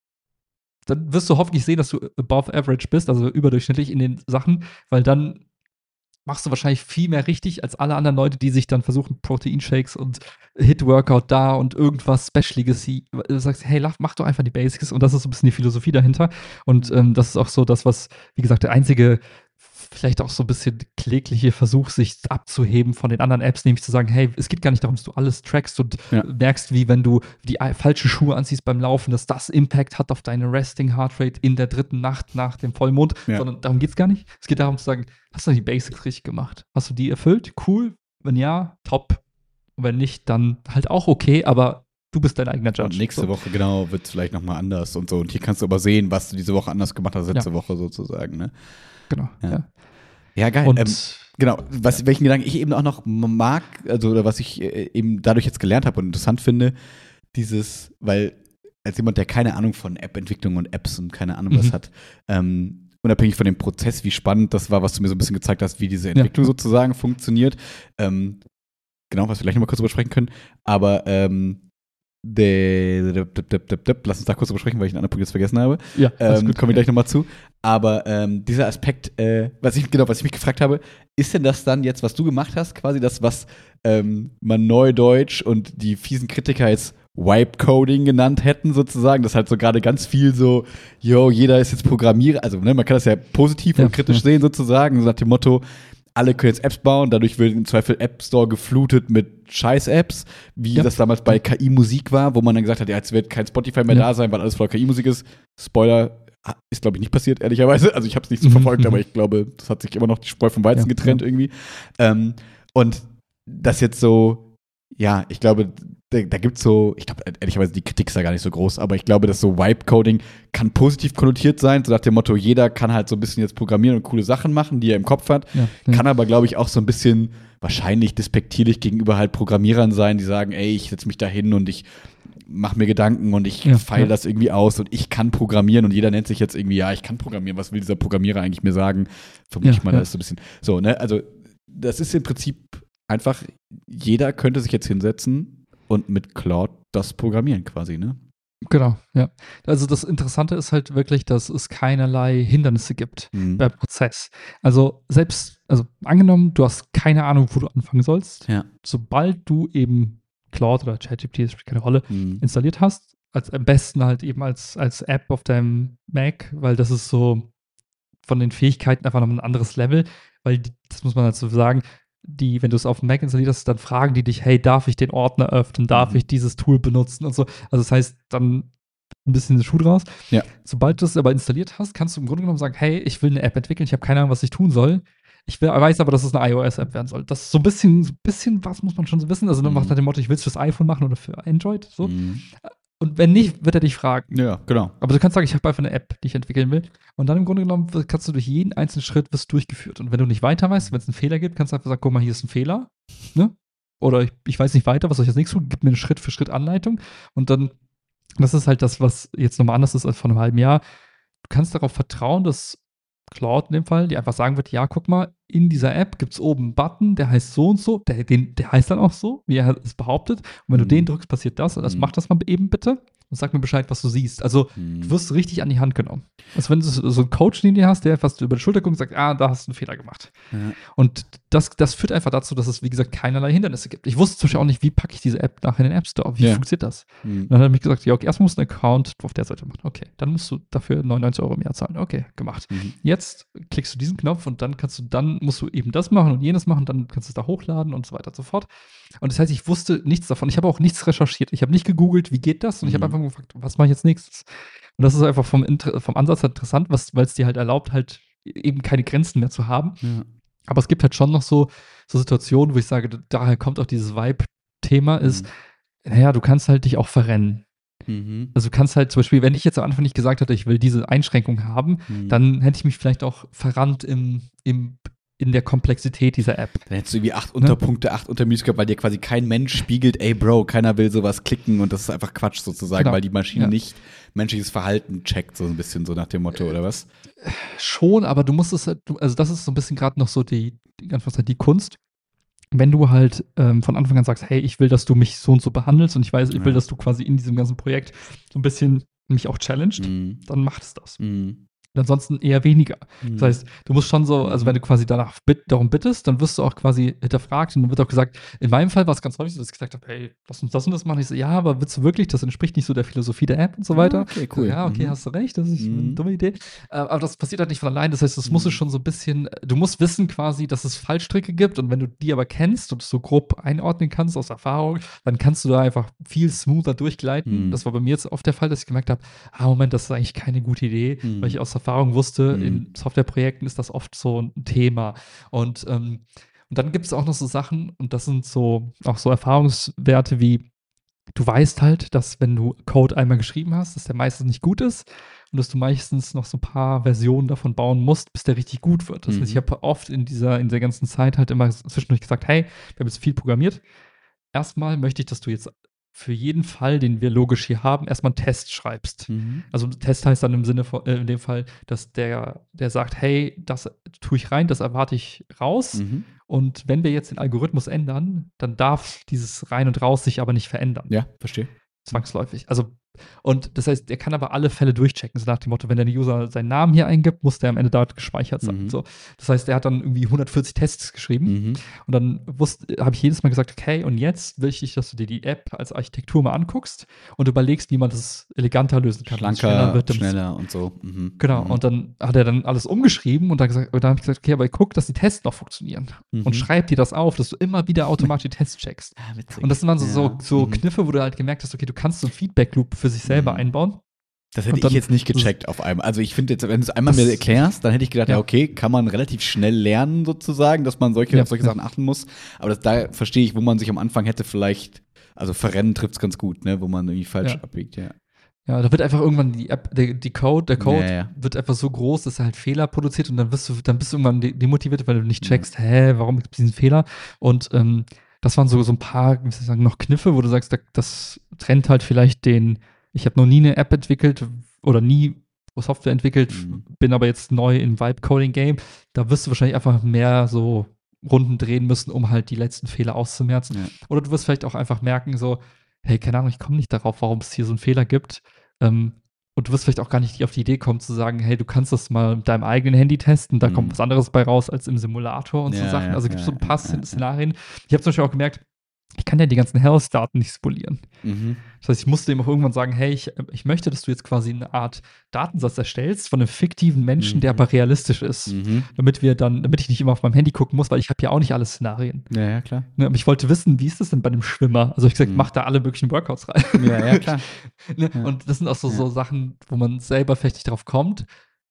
dann wirst du hoffentlich sehen, dass du above average bist, also überdurchschnittlich in den Sachen, weil dann machst du wahrscheinlich viel mehr richtig als alle anderen Leute, die sich dann versuchen, Proteinshakes und Hit-Workout da und irgendwas Specialiges. Du sagst, hey, mach doch einfach die Basics, und das ist so ein bisschen die Philosophie dahinter. Und ähm, das ist auch so das, was, wie gesagt, der einzige, vielleicht auch so ein bisschen klägliche Versuch, sich abzuheben von den anderen Apps, nämlich zu sagen, hey, es geht gar nicht darum, dass du alles trackst und Ja. merkst, wie wenn du die falschen Schuhe anziehst beim Laufen, dass das Impact hat auf deine Resting Heart Rate in der dritten Nacht nach dem Vollmond, Ja. sondern darum geht es gar nicht. Es geht darum zu sagen, hast du die Basics richtig gemacht? Hast du die erfüllt? Cool. Wenn ja, top. Und wenn nicht, dann halt auch okay, aber du bist dein eigener Judge. Und nächste So. Woche, genau, wird es vielleicht nochmal anders und so. Und hier kannst du aber sehen, was du diese Woche anders gemacht hast als letzte Ja. Woche sozusagen, ne? Genau. Ja. Ja. Ja, geil. Und ähm, genau, was, welchen Gedanken ich eben auch noch mag, also oder was ich äh, eben dadurch jetzt gelernt habe und interessant finde, dieses, weil als jemand, der keine Ahnung von App-Entwicklung und Apps und keine Ahnung was Mhm. hat, ähm, unabhängig von dem Prozess, wie spannend das war, was du mir so ein bisschen gezeigt hast, wie diese Entwicklung Ja. sozusagen funktioniert, ähm, genau, was wir gleich nochmal kurz besprechen können, aber ähm, de, de, de, de, de, de, lass uns da kurz besprechen, weil ich einen anderen Punkt jetzt vergessen habe. ja, alles Ähm, gut. kommen wir gleich nochmal zu. Aber ähm, dieser Aspekt, äh, was ich, genau, was ich mich gefragt habe, ist denn das dann jetzt, was du gemacht hast, quasi das, was ähm, man Neudeutsch und die fiesen Kritiker jetzt Wipe-Coding genannt hätten, sozusagen, das halt so gerade ganz viel so, yo, jeder ist jetzt Programmierer, also ne, man kann das ja positiv Ja, und kritisch ja. sehen, sozusagen, so nach dem Motto, alle können jetzt Apps bauen, dadurch wird im Zweifel App Store geflutet mit Scheiß-Apps, wie Ja. das damals bei K I-Musik war, wo man dann gesagt hat, ja, jetzt wird kein Spotify mehr Ja. da sein, weil alles voller K I-Musik ist. Spoiler, ist, glaube ich, nicht passiert, ehrlicherweise. Also ich habe es nicht so Mhm, verfolgt, mhm. aber ich glaube, das hat sich immer noch die Spreu vom Weizen Ja, getrennt ja. irgendwie. Ähm, und das jetzt so, ja, ich glaube, da, da gibt es so, ich glaube, ehrlicherweise, die Kritik ist ja gar nicht so groß, aber ich glaube, dass so Wipe-Coding kann positiv konnotiert sein, so nach dem Motto, jeder kann halt so ein bisschen jetzt programmieren und coole Sachen machen, die er im Kopf hat, Ja, ja. kann aber, glaube ich, auch so ein bisschen wahrscheinlich despektierlich gegenüber halt Programmierern sein, die sagen, ey, ich setze mich da hin und ich mach mir Gedanken und ich Ja, feile ja. das irgendwie aus und ich kann programmieren und jeder nennt sich jetzt irgendwie, ja, ich kann programmieren, was will dieser Programmierer eigentlich mir sagen? Vermute Ja, ich mal, ja. das ist so ein bisschen, so, ne, also das ist im Prinzip einfach, jeder könnte sich jetzt hinsetzen und mit Claude das programmieren quasi, ne? Genau, ja. Also das Interessante ist halt wirklich, dass es keinerlei Hindernisse gibt Mhm. beim Prozess. Also selbst, also angenommen, du hast keine Ahnung, wo du anfangen sollst, Ja. sobald du eben Claude oder ChatGPT, das spielt keine Rolle, Mhm. installiert hast, als am besten halt eben als, als App auf deinem Mac, weil das ist so von den Fähigkeiten einfach noch ein anderes Level, weil die, das muss man dazu sagen, die, wenn du es auf dem Mac installiert hast, dann fragen die dich, hey, darf ich den Ordner öffnen, darf Mhm. ich dieses Tool benutzen und so. Also das heißt, dann ein bisschen den Schuh draus. Ja. Sobald du es aber installiert hast, kannst du im Grunde genommen sagen, hey, ich will eine App entwickeln, ich habe keine Ahnung, was ich tun soll. Ich will, weiß aber, dass es eine iOS-App werden soll. Das ist so ein bisschen, so ein bisschen was muss man schon so wissen. Also dann Mhm. macht nach dem Motto, ich will es fürs iPhone machen oder für Android. So. Mhm. Und wenn nicht, wird er dich fragen. Ja, genau. Aber du kannst sagen, ich habe einfach eine App, die ich entwickeln will. Und dann im Grunde genommen kannst du durch jeden einzelnen Schritt wirst durchgeführt. Und wenn du nicht weiter weißt, wenn es einen Fehler gibt, kannst du einfach sagen, guck mal, hier ist ein Fehler. Ne? Oder ich, ich weiß nicht weiter, was soll ich jetzt nichts tun? Gib mir eine Schritt-für-Schritt-Anleitung. Und dann, das ist halt das, was jetzt nochmal anders ist als vor einem halben Jahr. Du kannst darauf vertrauen, dass Claude in dem Fall, die einfach sagen wird, ja, guck mal, in dieser App gibt es oben einen Button, der heißt so und so, der, den, der heißt dann auch so, wie er es behauptet. Und wenn Mhm. du den drückst, passiert das. Und das Mhm. mach das mal eben bitte und sag mir Bescheid, was du siehst. Also Mhm. du wirst richtig an die Hand genommen. Als wenn du so einen Coach neben dir hast, der fast über die Schulter guckt und sagt, ah, da hast du einen Fehler gemacht. Ja. Und das, das führt einfach dazu, dass es, wie gesagt, keinerlei Hindernisse gibt. Ich wusste zum Beispiel auch nicht, wie packe ich diese App nachher in den App Store. Wie Ja. funktioniert das? Mhm. Und dann hat er mich gesagt, ja, okay, erstmal musst du einen Account auf der Seite machen. Okay, dann musst du dafür neunundneunzig Euro im Jahr zahlen. Okay, gemacht. Mhm. Jetzt klickst du diesen Knopf und dann kannst du, dann musst du eben das machen und jenes machen, dann kannst du es da hochladen und so weiter und so fort. Und das heißt, ich wusste nichts davon. Ich habe auch nichts recherchiert. Ich habe nicht gegoogelt, wie geht das? Und ich habe Mhm. einfach gefragt, was mache ich jetzt nächstes? Und das ist einfach vom, Inter vom Ansatz her interessant, weil es dir halt erlaubt, halt eben keine Grenzen mehr zu haben. Ja. Aber es gibt halt schon noch so, so Situationen, wo ich sage, daher kommt auch dieses Vibe-Thema, ist, Mhm. naja, du kannst halt dich auch verrennen. Mhm. Also du kannst halt zum Beispiel, wenn ich jetzt am Anfang nicht gesagt hätte, ich will diese Einschränkung haben, Mhm. dann hätte ich mich vielleicht auch verrannt im, im, in der Komplexität dieser App. Dann hättest du irgendwie acht Unterpunkte, acht Untermenüs gehabt, weil dir quasi kein Mensch spiegelt, ey Bro, keiner will sowas klicken und das ist einfach Quatsch sozusagen, Genau. weil die Maschine Ja. nicht menschliches Verhalten checkt, so ein bisschen so nach dem Motto, oder was? Schon, aber du musst es halt, du- also das ist so ein bisschen gerade noch so die, die, Anführungszeichen, die Kunst. Wenn du halt ähm, von Anfang an sagst, hey, ich will, dass du mich so und so behandelst und ich weiß, ich will, Ja. dass du quasi in diesem ganzen Projekt so ein bisschen mich auch challenged, Mhm. dann macht es das. Mhm. Und ansonsten eher weniger. Das heißt, du musst schon so, also Mhm. wenn du quasi danach bit, darum bittest, dann wirst du auch quasi hinterfragt und dann wird auch gesagt, in meinem Fall war es ganz häufig so, dass ich gesagt habe, hey, lass uns das und das machen. Ich so, ja, aber willst du wirklich, das entspricht nicht so der Philosophie der App und so weiter. Ah, okay, cool. So, ja, okay, Mhm. hast du recht, das ist eine Mhm. dumme Idee. Äh, aber das passiert halt nicht von allein. Das heißt, das musst du Mhm. schon so ein bisschen, du musst wissen quasi, dass es Fallstricke gibt und wenn du die aber kennst und es so grob einordnen kannst aus Erfahrung, dann kannst du da einfach viel smoother durchgleiten. Mhm. Das war bei mir jetzt oft der Fall, dass ich gemerkt habe, ah, Moment, das ist eigentlich keine gute Idee, Mhm. weil ich aus Erfahrung wusste, Mhm. in Softwareprojekten ist das oft so ein Thema. Und, ähm, und dann gibt es auch noch so Sachen, und das sind so auch so Erfahrungswerte wie, du weißt halt, dass wenn du Code einmal geschrieben hast, dass der meistens nicht gut ist und dass du meistens noch so ein paar Versionen davon bauen musst, bis der richtig gut wird. Das heißt, ich Mhm. habe oft in dieser, in der ganzen Zeit halt immer zwischendurch gesagt, hey, wir haben jetzt viel programmiert. Erstmal möchte ich, dass du jetzt für jeden Fall, den wir logisch hier haben, erstmal einen Test schreibst. Mhm. Also Test heißt dann im Sinne von, äh, in dem Fall, dass der, der sagt, hey, das tue ich rein, das erwarte ich raus. Mhm. Und wenn wir jetzt den Algorithmus ändern, dann darf dieses rein und raus sich aber nicht verändern. Ja, verstehe. Zwangsläufig. Also, und das heißt, er kann aber alle Fälle durchchecken, so nach dem Motto, wenn der User seinen Namen hier eingibt, muss der am Ende dort gespeichert sein. Mhm. So. Das heißt, er hat dann irgendwie hundertvierzig Tests geschrieben. Mhm. Und dann habe ich jedes Mal gesagt, okay, und jetzt will ich, dass du dir die App als Architektur mal anguckst und überlegst, wie man das eleganter lösen kann. dass es Schlanker, wird, schneller, damit es- und so. Mhm. Genau, Mhm. und dann hat er dann alles umgeschrieben und dann, gesagt, und dann habe ich gesagt, okay, aber guck, dass die Tests noch funktionieren. Mhm. Und schreib dir das auf, dass du immer wieder automatisch die Tests checkst. Ah, witzig. Und das sind dann so, Ja. so, so Mhm. Kniffe, wo du halt gemerkt hast, okay, du kannst so einen Feedback-Loop für sich selber Mhm. einbauen. Das hätte Und dann- ich jetzt nicht gecheckt auf einmal. Also ich finde jetzt, wenn du es einmal Das- mir erklärst, dann hätte ich gedacht, ja. Ja. okay, kann man relativ schnell lernen sozusagen, dass man solche, Ja, auf solche ja. Sachen achten muss. Aber das, da verstehe ich, wo man sich am Anfang hätte vielleicht, also verrennen trifft es ganz gut, ne, wo man irgendwie falsch Ja. abbiegt, ja. Ja, da wird einfach irgendwann die App, der, die Code, der Code Ja, ja. wird einfach so groß, dass er halt Fehler produziert und dann wirst du, dann bist du irgendwann de- demotiviert, weil du nicht checkst, hä, warum gibt es diesen Fehler? Und ähm, das waren so, so ein paar, wie soll ich sagen, noch Kniffe, wo du sagst, das trennt halt vielleicht den, ich habe noch nie eine App entwickelt oder nie Software entwickelt, mhm. bin aber jetzt neu im Vibe-Coding-Game. Da wirst du wahrscheinlich einfach mehr so Runden drehen müssen, um halt die letzten Fehler auszumerzen. Ja. Oder du wirst vielleicht auch einfach merken, so, hey, keine Ahnung, ich komme nicht darauf, warum es hier so einen Fehler gibt. Ähm, und du wirst vielleicht auch gar nicht auf die Idee kommen, zu sagen, hey, du kannst das mal mit deinem eigenen Handy testen, da mhm. kommt was anderes bei raus als im Simulator und ja, so Sachen. Also ja, gibt es ja, so ein paar ja, Szenarien. Ich habe zum Beispiel auch gemerkt, ich kann ja die ganzen Health-Daten nicht simulieren. Mhm. Das heißt, ich musste ihm auch irgendwann sagen, hey, ich, ich möchte, dass du jetzt quasi eine Art Datensatz erstellst von einem fiktiven Menschen, mhm. der aber realistisch ist. Mhm. Damit wir dann, damit ich nicht immer auf meinem Handy gucken muss, weil ich habe ja auch nicht alle Szenarien. Ja, ja, klar. Ne, aber ich wollte wissen, wie ist das denn bei dem Schwimmer? Also ich gesagt, mhm. mach da alle möglichen Workouts rein. Ja, ja, klar. ne? ja. Und das sind auch so, so Sachen, wo man selber vielleicht nicht drauf kommt,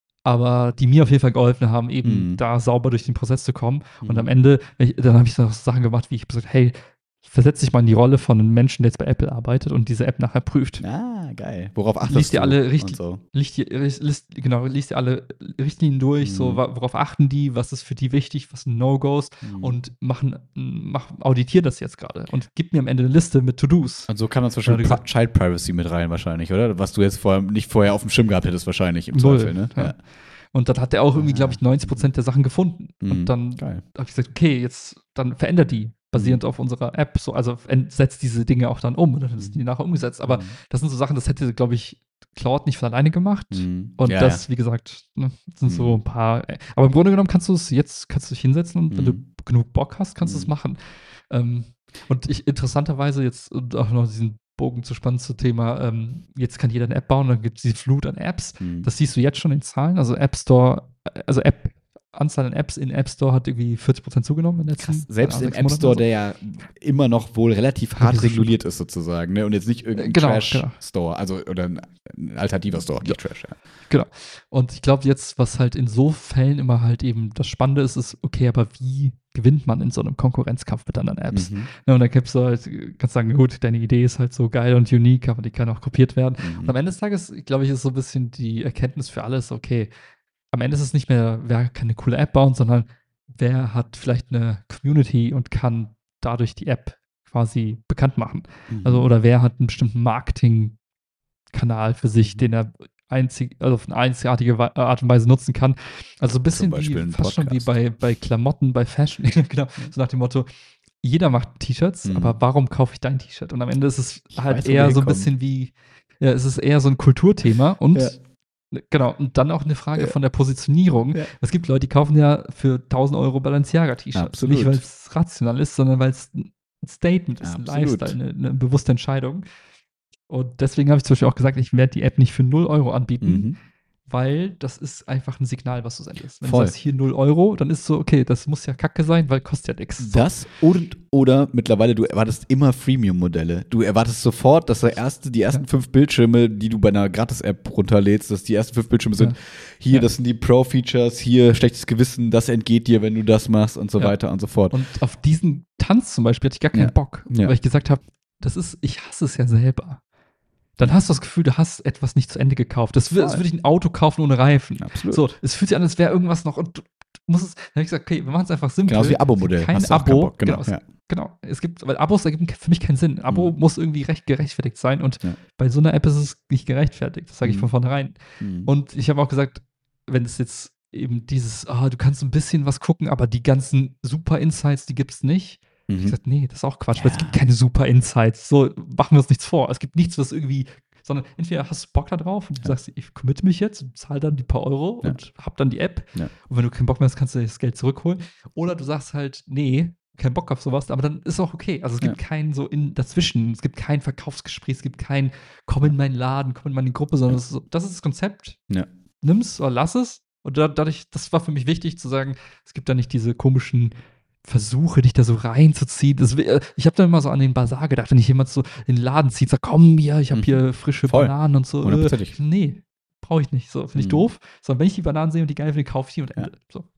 aber die mir auf jeden Fall geholfen haben, eben mhm. da sauber durch den Prozess zu kommen. Mhm. Und am Ende, ich, dann habe ich so Sachen gemacht, wie ich gesagt, hey, versetz dich mal in die Rolle von einem Menschen, der jetzt bei Apple arbeitet und diese App nachher prüft. Ah, geil. Worauf achtest liest du? Dir alle Richt- so? liest, liest, genau, liest dir alle Richtlinien durch, mhm. so worauf achten die, was ist für die wichtig, was sind No-Gos mhm. und machen, mach, auditier das jetzt gerade und gib mir am Ende eine Liste mit To-Dos. Und so kann man zum Beispiel pra- Child Privacy mit rein wahrscheinlich, oder? Was du jetzt vorher, nicht vorher auf dem Schirm gehabt hättest wahrscheinlich im Zweifel, ne? Ja. Ja. Und dann hat er auch irgendwie, glaube ich, neunzig Prozent der Sachen gefunden. Mhm. Und dann habe ich gesagt, okay, jetzt dann verändert die. Basierend mhm. auf unserer App, so, also setzt diese Dinge auch dann um und dann sind die nachher umgesetzt. Aber mhm. das sind so Sachen, das hätte, glaube ich, Claude nicht von alleine gemacht. Mhm. Und ja, das, ja. wie gesagt, ne, sind mhm. so ein paar. Aber im Grunde genommen kannst du es jetzt, kannst du dich hinsetzen und mhm. wenn du genug Bock hast, kannst du es mhm. machen. Ähm, und ich interessanterweise jetzt auch noch diesen Bogen zu spannen zum Thema, ähm, jetzt kann jeder eine App bauen, dann gibt es die Flut an Apps. Mhm. Das siehst du jetzt schon in Zahlen. Also App Store, also App Anzahl an Apps in App Store hat irgendwie vierzig Prozent zugenommen. In den letzten, Krass, selbst im App Store, so. Der ja immer noch wohl relativ hart ja, reguliert ist sozusagen, ne? Und jetzt nicht irgendein genau, Trash-Store, genau. also oder ein, ein alternativer Store, nicht ja. Trash, ja. Genau. Und ich glaube jetzt, was halt in so Fällen immer halt eben das Spannende ist, ist, okay, aber wie gewinnt man in so einem Konkurrenzkampf mit anderen Apps? Mhm. Ja, und dann kannst du halt, kannst sagen, gut, deine Idee ist halt so geil und unique, aber die kann auch kopiert werden. Mhm. Und am Ende des Tages, glaube ich, ist so ein bisschen die Erkenntnis für alles, okay, am Ende ist es nicht mehr, wer kann eine coole App bauen, sondern wer hat vielleicht eine Community und kann dadurch die App quasi bekannt machen. Mhm. Also, oder wer hat einen bestimmten Marketingkanal für sich, mhm. den er einzig, also auf eine einzigartige Art und Weise nutzen kann. Also ein bisschen wie, fast schon wie bei, bei Klamotten, bei Fashion, genau, so nach dem Motto, jeder macht T-Shirts, mhm. aber warum kaufe ich dein T-Shirt? Und am Ende ist es ich halt weiß, eher so ein bisschen wie, ja, es ist eher so ein Kulturthema und ja. Genau, und dann auch eine Frage ja. von der Positionierung. Ja. Es gibt Leute, die kaufen ja für tausend Euro Balenciaga-T-Shirts. Absolut. Nicht, weil es rational ist, sondern weil es ein Statement ist, Absolut. Ein Lifestyle, eine, eine bewusste Entscheidung. Und deswegen habe ich zum Beispiel auch gesagt, ich werde die App nicht für null Euro anbieten, mhm. weil das ist einfach ein Signal, was du sendest. Wenn Voll. Du sagst, hier null Euro, dann ist so, okay, das muss ja kacke sein, weil kostet ja nichts. Das und oder mittlerweile, du erwartest immer Freemium-Modelle. Du erwartest sofort, dass der erste, die ersten ja. fünf Bildschirme, die du bei einer Gratis-App runterlädst, dass die ersten fünf Bildschirme sind, ja. hier, ja. das sind die Pro-Features, hier, schlechtes Gewissen, das entgeht dir, wenn du das machst und so ja. weiter und so fort. Und auf diesen Tanz zum Beispiel hatte ich gar keinen ja. Bock, ja. weil ich gesagt habe, das ist, ich hasse es ja selber. Dann hast du das Gefühl, du hast etwas nicht zu Ende gekauft. Das, das würde ich ein Auto kaufen ohne Reifen. Absolut. So, es fühlt sich an, als wäre irgendwas noch und du musst es, dann habe ich gesagt, okay, wir machen es einfach simpel. Genauso wie Abo-Modell. Kein Abo. Bock, genau. Genau, es, ja. genau. Es gibt, weil Abos ergeben für mich keinen Sinn. Abo mhm. muss irgendwie recht gerechtfertigt sein und ja. bei so einer App ist es nicht gerechtfertigt. Das sage ich mhm. von vornherein. Mhm. Und ich habe auch gesagt, wenn es jetzt eben dieses, ah, du kannst ein bisschen was gucken, aber die ganzen super Insights, die gibt es nicht. Mhm. Ich habe gesagt, nee, das ist auch Quatsch, ja. weil es gibt keine super Insights. So, machen wir uns nichts vor. Es gibt nichts, was irgendwie sondern entweder hast du Bock da drauf und du ja. sagst, ich committe mich jetzt und zahle dann die paar Euro ja. und hab dann die App. Ja. Und wenn du keinen Bock mehr hast, kannst du das Geld zurückholen. Oder du sagst halt, nee, keinen Bock auf sowas, aber dann ist auch okay. Also es gibt ja. keinen so in dazwischen, es gibt kein Verkaufsgespräch, es gibt kein komm in meinen Laden, komm in meine Gruppe, sondern das ist, so, das, ist das Konzept. Ja. Nimm's oder lass es. Und da, dadurch, das war für mich wichtig zu sagen, es gibt da nicht diese komischen Versuche, dich da so reinzuziehen. Das, ich habe dann immer so an den Bazar gedacht, wenn ich jemand so in den Laden zieht, sagt, komm, ja, ich habe hier frische Voll. Bananen und so. hundertprozentig. Nee, brauche ich nicht. So, finde ich mhm. doof. Sondern wenn ich die Bananen sehe und die geil finde, kaufe ich die und Ende. Ja. So.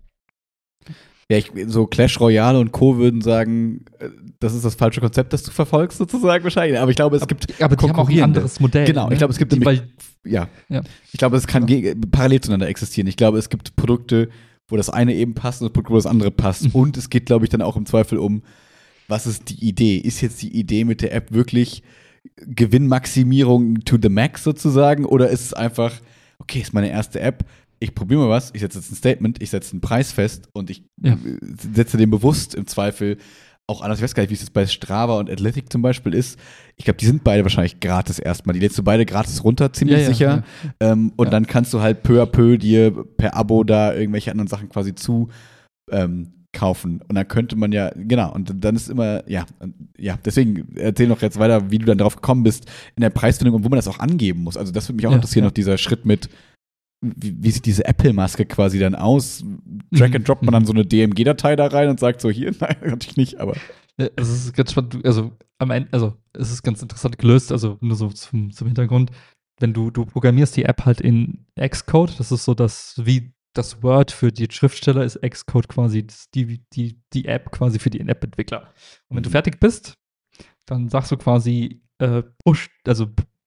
Ja, ich, so Clash Royale und Co. würden sagen, das ist das falsche Konzept, das du verfolgst, sozusagen wahrscheinlich. Aber ich glaube, es aber, gibt aber die haben auch ein anderes Modell. Genau, ne? ich glaube, es gibt die, nämlich, ja. ja. Ich glaube, es kann ja. parallel zueinander existieren. Ich glaube, es gibt Produkte, wo das eine eben passt und das Produkt, wo das andere passt. Mhm. Und es geht, glaube ich, dann auch im Zweifel um, was ist die Idee? Ist jetzt die Idee mit der App wirklich Gewinnmaximierung to the max sozusagen? Oder ist es einfach, okay, ist meine erste App, ich probiere mal was, ich setze jetzt ein Statement, ich setze einen Preis fest und ich Ja. setze den bewusst im Zweifel auch anders. Ich weiß gar nicht, wie es jetzt bei Strava und Athletic zum Beispiel ist. Ich glaube, die sind beide wahrscheinlich gratis erstmal. Die lädst du beide gratis runter, ziemlich Ja, ja, sicher. ja. Ähm, und Ja. dann kannst du halt peu à peu dir per Abo da irgendwelche anderen Sachen quasi zu ähm, kaufen. Und dann könnte man ja, genau, und dann ist immer, ja, ja, deswegen erzähl noch jetzt weiter, wie du dann drauf gekommen bist in der Preisfindung und wo man das auch angeben muss. Also das würde mich auch Ja, interessieren, ja. noch dieser Schritt mit, wie, wie sieht diese Apple-Maske quasi dann aus? Drag and droppt man dann so eine D M G-Datei da rein und sagt so, hier, nein, natürlich nicht, aber. Ja, es ist ganz spannend, also am Ende, also es ist ganz interessant gelöst, also nur so zum, zum Hintergrund, wenn du, du programmierst die App halt in Xcode, das ist so das, wie das Word für die Schriftsteller ist Xcode quasi die, die, die App quasi für die App-Entwickler. Und wenn du Mhm. fertig bist, dann sagst du quasi, äh, push, also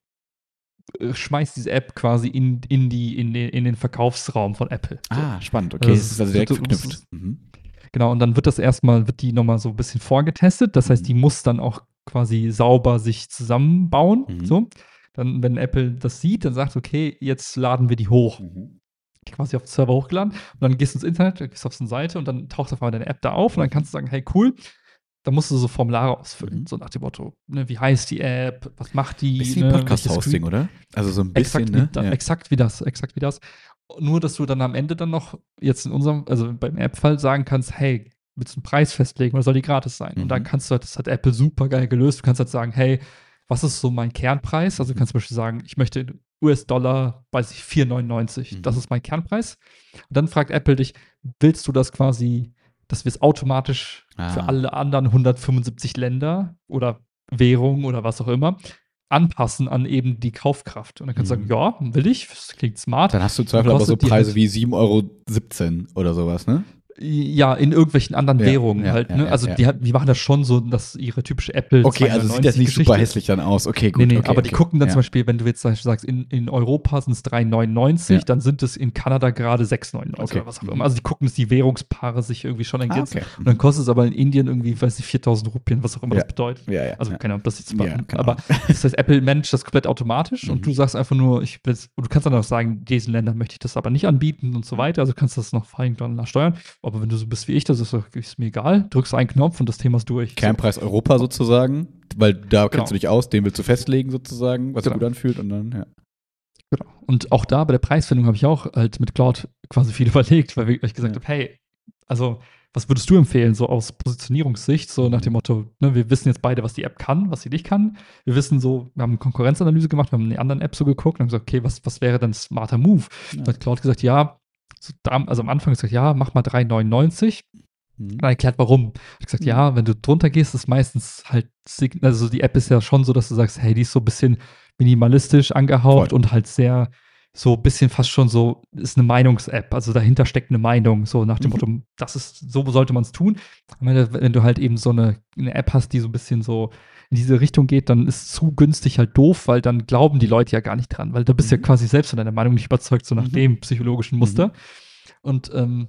äh, schmeißt diese App quasi in, in, die, in, den, in den Verkaufsraum von Apple. So. Ah, spannend, okay, Das es ist also direkt du- verknüpft. Mhm. Genau, und dann wird das erstmal, wird die nochmal so ein bisschen vorgetestet. Das heißt, Mhm. die muss dann auch quasi sauber sich zusammenbauen. Mhm. So. Dann, wenn Apple das sieht, dann sagt, okay, jetzt laden wir die hoch. Mhm. Quasi auf den Server hochgeladen. Und dann gehst du ins Internet, gehst auf so eine Seite und dann taucht auf einmal deine App da auf und dann kannst du sagen, hey, cool. Dann musst du so Formulare ausfüllen. Mhm. So nach dem Motto, ne, wie heißt die App, was macht die? Bisschen ne, wie welche Podcast-Hosting, Screen- oder? Also so ein bisschen, Exakt, ne? wie, da, Ja. exakt wie das, exakt wie das. Nur, dass du dann am Ende dann noch, jetzt in unserem, also beim App-Fall sagen kannst, hey, willst du einen Preis festlegen oder soll die gratis sein? Und dann Mhm. kannst du halt, das hat Apple super geil gelöst, du kannst halt sagen, hey, was ist so mein Kernpreis? Also du Mhm. kannst zum Beispiel sagen, ich möchte in U S-Dollar, weiß ich, vier neunundneunzig. Mhm. Das ist mein Kernpreis. Und dann fragt Apple dich, willst du das quasi, dass wir es automatisch Ah. für alle anderen hundertfünfundsiebzig Länder oder Währungen oder was auch immer anpassen an eben die Kaufkraft. Und dann kannst du Mhm. sagen, ja, will ich, das klingt smart. Dann hast du im Zweifel aber so kostet die Preise halt- wie sieben Euro siebzehn oder sowas, ne? Ja, in irgendwelchen anderen Ja, Währungen ja, halt. ja, Ne? ja, also ja. die, hat- die machen das schon so, dass ihre typische Apple Okay, also sieht das nicht super Geschichte- hässlich dann aus. Okay, gut. Nee, nee, okay, aber die okay. gucken dann ja. zum Beispiel, wenn du jetzt sagst, in, in Europa sind es drei neunundneunzig, Ja. dann sind es in Kanada gerade sechs neunundneunzig Okay. oder was auch Mhm. immer. Also die gucken, dass die Währungspaare sich irgendwie schon Ah, ergänzen. okay. Und dann kostet es aber in Indien irgendwie, weiß ich, viertausend Rupien, was auch immer Ja. das bedeutet. Ja, ja. Also ja. keine Ahnung, ob das jetzt Ja, machen. keine Aber das heißt, Apple managt das komplett automatisch Mhm. und du sagst einfach nur, ich will, und du kannst dann auch sagen, diesen Ländern möchte ich das aber nicht anbieten und so weiter. Also kannst du das noch fein dann steuern. Aber wenn du so bist wie ich, das ist, doch- ist mir egal, drückst einen Knopf und das Thema ist durch. Kernpreis Europa sozusagen, weil da Genau. kennst du dich aus, den willst du festlegen sozusagen, was sich Genau. gut anfühlt und dann, ja. Genau. Und auch da bei der Preisfindung habe ich auch halt mit Cloud quasi viel überlegt, weil ich gesagt Ja. habe, hey, also was würdest du empfehlen, so aus Positionierungssicht, so nach dem Motto, ne, wir wissen jetzt beide, was die App kann, was sie nicht kann. Wir wissen so, wir haben eine Konkurrenzanalyse gemacht, wir haben in die anderen Apps so geguckt und haben gesagt, okay, was, was wäre denn ein smarter Move? Ja. Da hat Cloud gesagt, ja, so da, also am Anfang gesagt, ja, mach mal drei neunundneunzig. Mhm. Dann erklärt, warum. Ich gesagt, ja, wenn du drunter gehst, ist meistens halt, sign- also die App ist ja schon so, dass du sagst, hey, die ist so ein bisschen minimalistisch angehaucht Voll. und halt sehr, so ein bisschen fast schon so, ist eine Meinungs-App, also dahinter steckt eine Meinung, so nach dem Mhm. Motto, das ist, so sollte man es tun. Und wenn, du- wenn du halt eben so eine, eine App hast, die so ein bisschen so in diese Richtung geht, dann ist zu günstig halt doof, weil dann glauben die Leute ja gar nicht dran, weil du bist ja Mhm. quasi selbst von deiner Meinung nicht überzeugt, so nach Mhm. dem psychologischen Muster. Mhm. Und ähm,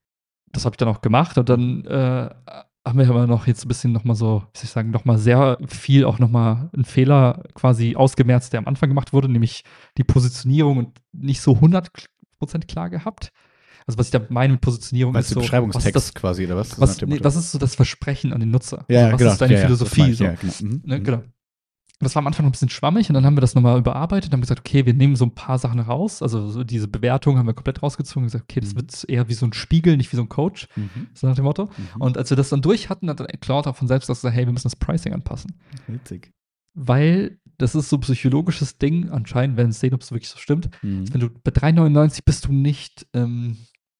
das habe ich dann auch gemacht und dann äh, haben wir aber noch jetzt ein bisschen nochmal so, wie soll ich sagen, nochmal sehr viel auch nochmal einen Fehler quasi ausgemerzt, der am Anfang gemacht wurde, nämlich die Positionierung und nicht so hundert Prozent klar gehabt. Also was ich da meine mit Positionierung Meinst ist du so, Beschreibungstext was ist das, quasi oder was? So nach was, dem nee, Motto. was ist so das Versprechen an den Nutzer? ja, also was genau. ist deine ja, ja, das Philosophie? meine ich, so? ja, genau. Mhm. Ne, Mhm. genau. Das war am Anfang noch ein bisschen schwammig und dann haben wir das nochmal überarbeitet und haben gesagt, okay, wir nehmen so ein paar Sachen raus. Also so diese Bewertung haben wir komplett rausgezogen und gesagt, okay, das Mhm. wird eher wie so ein Spiegel, nicht wie so ein Coach, Mhm. so nach dem Motto. Mhm. Und als wir das dann durch hatten, hat dann Cloud auch von selbst gesagt, hey, wir müssen das Pricing anpassen. Witzig. Weil das ist so ein psychologisches Ding, anscheinend werden wir sehen, ob es wirklich so stimmt. Mhm. Wenn du bei drei neunundneunzig bist du nicht, ähm,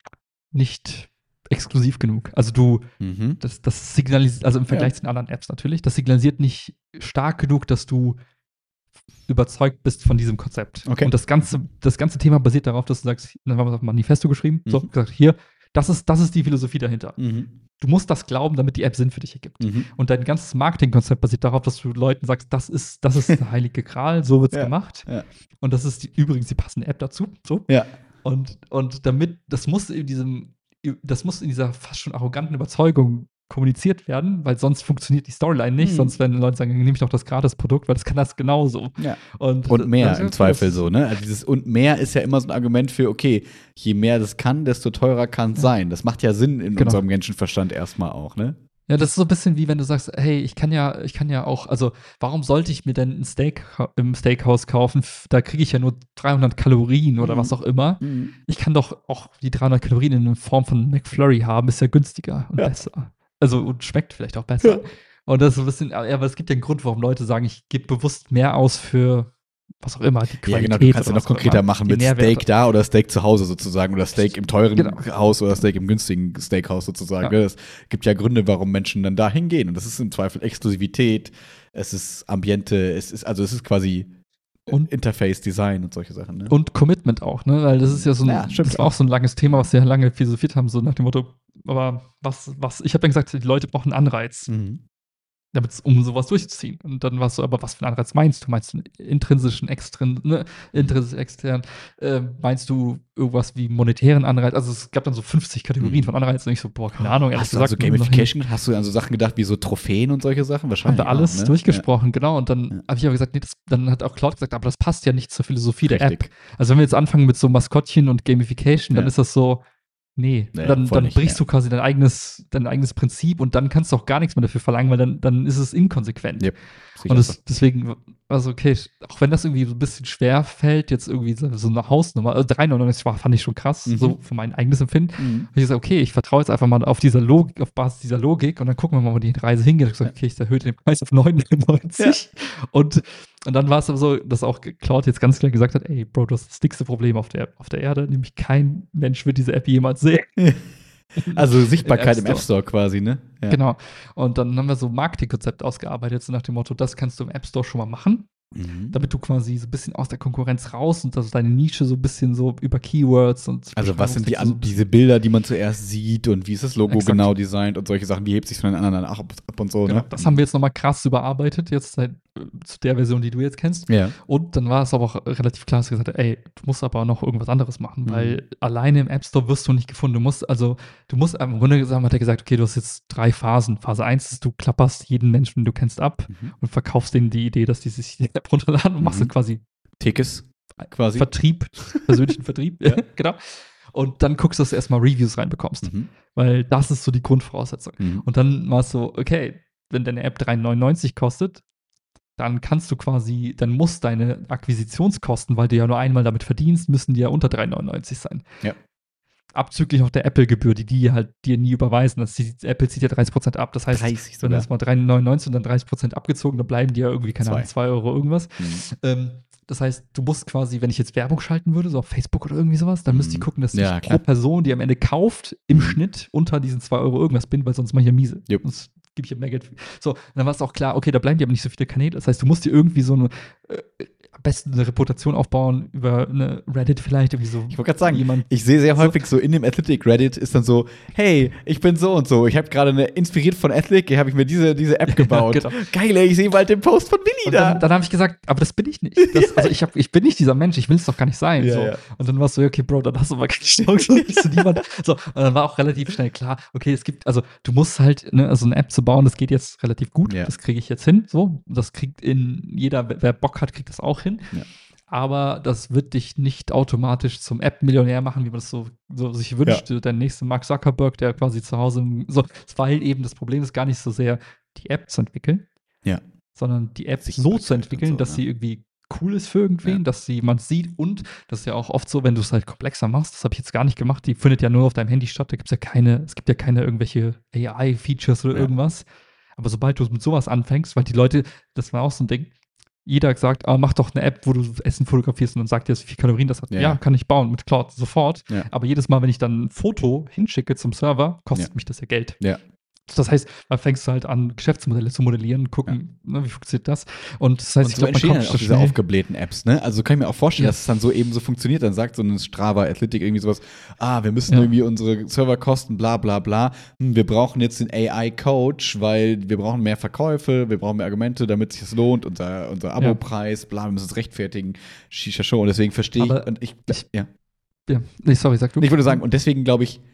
nicht exklusiv genug. Also du, Mhm. das, das signalisiert, also im Vergleich Ja. zu den anderen Apps natürlich, das signalisiert nicht stark genug, dass du überzeugt bist von diesem Konzept. Okay. Und das ganze, das ganze Thema basiert darauf, dass du sagst, dann haben wir das Manifesto geschrieben, so Mhm. gesagt, hier, das ist, das ist die Philosophie dahinter. Mhm. Du musst das glauben, damit die App Sinn für dich ergibt. Mhm. Und dein ganzes Marketingkonzept basiert darauf, dass du Leuten sagst, das ist, das ist der heilige Gral, so wird's Ja, gemacht. ja. Und das ist die, übrigens die passende App dazu. So. Ja. Und, und damit, das muss in diesem, das muss in dieser fast schon arroganten Überzeugung kommuniziert werden, weil sonst funktioniert die Storyline nicht. Mhm. Sonst werden Leute sagen, nehme ich doch das Gratis-Produkt, weil das kann das genauso. Ja. Und, und mehr im Zweifel so, ne? Also dieses und mehr ist ja immer so ein Argument für, okay, je mehr das kann, desto teurer kann es ja. sein. Das macht ja Sinn in genau. unserem Menschenverstand erstmal auch, ne? Ja, das ist so ein bisschen wie wenn du sagst, hey, ich kann ja, ich kann ja auch, also warum sollte ich mir denn ein Steak im Steakhouse kaufen? Da kriege ich ja nur dreihundert Kalorien oder mhm. was auch immer. Mhm. Ich kann doch auch die dreihundert Kalorien in Form von McFlurry haben, ist ja günstiger und ja. besser. Also und schmeckt vielleicht auch besser. Ja. Und das ist so ein bisschen, ja, aber es gibt ja einen Grund, warum Leute sagen, ich gebe bewusst mehr aus für was auch immer, die Qualität. Ja, genau, du kannst ja noch konkreter machen mit Steak da oder Steak zu Hause sozusagen oder Steak im teuren genau. Haus oder Steak im günstigen Steakhouse sozusagen. Ja. Es gibt ja Gründe, warum Menschen dann da hingehen und das ist im Zweifel Exklusivität, es ist Ambiente, es ist, also es ist quasi und Interface-Design und solche Sachen. Ne? Und Commitment auch, ne, weil das ist ja so ein, ja, das ist auch so ein langes Thema, was wir ja lange philosophiert haben, so nach dem Motto, aber was, was, ich habe ja gesagt, die Leute brauchen einen Anreiz. Mhm. Damit, um sowas durchzuziehen. Und dann warst du, aber was für einen Anreiz meinst du? Meinst du einen intrinsischen, extrin, ne? intrinsisch, extern? Äh, meinst du irgendwas wie monetären Anreiz? Also es gab dann so fünfzig Kategorien mhm. von Anreizen und ich so, boah, keine Ahnung. Hast du gesagt, also Gamification, hast du an so Sachen gedacht wie so Trophäen und solche Sachen? Wahrscheinlich haben wir alles auch, ne? durchgesprochen, ja. genau. Und dann ja. habe ich aber gesagt, nee, das, dann hat auch Claude gesagt, aber das passt ja nicht zur Philosophie Richtig. der App. Also wenn wir jetzt anfangen mit so Maskottchen und Gamification, dann ja. ist das so, nee, naja, dann, dann nicht, brichst ja. du quasi dein eigenes, dein eigenes Prinzip und dann kannst du auch gar nichts mehr dafür verlangen, weil dann, dann ist es inkonsequent. Yep, und das, deswegen, also okay, auch wenn das irgendwie so ein bisschen schwer fällt, jetzt irgendwie so, so eine Hausnummer, also drei neunundneunzig war, fand ich schon krass, mhm. so für mein eigenes Empfinden. Mhm. Und ich gesagt, okay, ich vertraue jetzt einfach mal auf dieser Logik, auf Basis dieser Logik und dann gucken wir mal, wo die Reise hingeht. Ich gesagt, okay, ich erhöhe den Preis auf neun neunundneunzig ja. und Und dann war es aber so, dass auch Claude jetzt ganz klar gesagt hat, ey, Bro, du hast das dickste Problem auf der, auf der Erde, nämlich kein Mensch wird diese App jemals sehen. Also Sichtbarkeit im App Store, im App Store quasi, ne? Ja. Genau. Und dann haben wir so ein Marketingkonzept ausgearbeitet, so nach dem Motto, das kannst du im App Store schon mal machen, mhm. damit du quasi so ein bisschen aus der Konkurrenz raus und dass deine Nische so ein bisschen so über Keywords und also was sind die an, diese Bilder, die man zuerst sieht und wie ist das Logo Exakt. genau designt und solche Sachen, wie hebt sich von den anderen ab, ab und so, genau. ne? Das haben wir jetzt nochmal krass überarbeitet, jetzt seit zu der Version, die du jetzt kennst. Ja. Und dann war es aber auch relativ klar, dass ich gesagt habe, ey, du musst aber noch irgendwas anderes machen, mhm. weil alleine im App Store wirst du nicht gefunden. Du musst, also, du musst, im Grunde gesagt, hat er gesagt, okay, du hast jetzt drei Phasen. Phase eins ist, du klapperst jeden Menschen, den du kennst, ab mhm. und verkaufst denen die Idee, dass die sich die App runterladen und mhm. machst dann quasi Tickets, quasi. Vertrieb, persönlichen Vertrieb, ja. genau. Und dann guckst du, dass du erstmal Reviews reinbekommst, mhm. weil das ist so die Grundvoraussetzung. Mhm. Und dann war es so, okay, wenn deine App drei neunundneunzig kostet, dann kannst du quasi, dann muss deine Akquisitionskosten, weil du ja nur einmal damit verdienst, müssen die ja unter drei neunundneunzig sein. Ja. Abzüglich noch der Apple-Gebühr, die die halt dir nie überweisen. Das zieht, Apple zieht ja dreißig Prozent ab. Das heißt, dreißig wenn das mal drei neunundneunzig und dann dreißig Prozent abgezogen, dann bleiben die ja irgendwie, keine Ahnung, zwei Euro irgendwas. Mhm. Ähm, das heißt, du musst quasi, wenn ich jetzt Werbung schalten würde, so auf Facebook oder irgendwie sowas, dann mhm. müsste ich gucken, dass ja, ich pro Person, die am Ende kauft, im mhm. Schnitt unter diesen zwei Euro irgendwas bin, weil sonst mache ich ja miese. Yep. Das gebe ich ja mehr Geld für. So, dann war es auch klar, okay, da bleiben die aber nicht so viele Kanäle. Das heißt, du musst dir irgendwie so eine äh, am besten eine Reputation aufbauen über eine Reddit vielleicht, irgendwie so. Ich wollte gerade sagen, jemand, ich sehe sehr häufig so in dem Athletic Reddit ist dann so, hey, ich bin so und so, ich habe gerade eine, inspiriert von Athletic, habe ich mir diese, diese App gebaut. genau. Geil, ey, ich sehe bald den Post von Willi und da. Dann, dann habe ich gesagt, aber das bin ich nicht. Das, also ich, hab, ich bin nicht dieser Mensch, ich will es doch gar nicht sein. Ja, so. ja. Und dann warst du so, okay, Bro, dann hast du mal keine Chance. niemand. So, und dann war auch relativ schnell klar, okay, es gibt, also du musst halt, ne, also eine App zu bauen, das geht jetzt relativ gut, ja. das kriege ich jetzt hin, so, das kriegt in jeder, wer Bock hat, kriegt das auch hin. Ja. Aber das wird dich nicht automatisch zum App-Millionär machen, wie man das so, so sich wünscht. Ja. Der nächste Mark Zuckerberg, der quasi zu Hause so, weil eben das Problem ist gar nicht so sehr, die App zu entwickeln, ja. sondern die App so zu entwickeln, so, dass ja. sie irgendwie cool ist für irgendwen, ja. dass sie jemand sieht und das ist ja auch oft so, wenn du es halt komplexer machst, das habe ich jetzt gar nicht gemacht, die findet ja nur auf deinem Handy statt, da gibt es ja keine, es gibt ja keine irgendwelche A I-Features oder ja. irgendwas. Aber sobald du mit sowas anfängst, weil die Leute, das war auch so ein Ding, jeder sagt, ah, mach doch eine App, wo du Essen fotografierst und dann sagt dir, wie viele Kalorien das hat. Ja, ja kann ich bauen mit Claude sofort. Ja. Aber jedes Mal, wenn ich dann ein Foto hinschicke zum Server, kostet ja. mich das ja Geld. Ja. Das heißt, da fängst du halt an, Geschäftsmodelle zu modellieren, gucken, ja. ne, wie funktioniert das. Und das heißt, und so ich glaube, man kommt halt diese aufgeblähten Apps, ne? Also kann ich mir auch vorstellen, ja. dass es dann so eben so funktioniert. Dann sagt so ein Strava Athletic irgendwie sowas, ah, wir müssen ja. irgendwie unsere Serverkosten, bla bla bla. Hm, wir brauchen jetzt den A I-Coach, weil wir brauchen mehr Verkäufe, wir brauchen mehr Argumente, damit sich das lohnt, unser, unser Abo-Preis, bla, wir müssen es rechtfertigen, Shisha Show. Und deswegen verstehe ich, und ich, ich, ja. ja. Nee, sorry, sag du. Ich würde sagen, und deswegen glaube ich,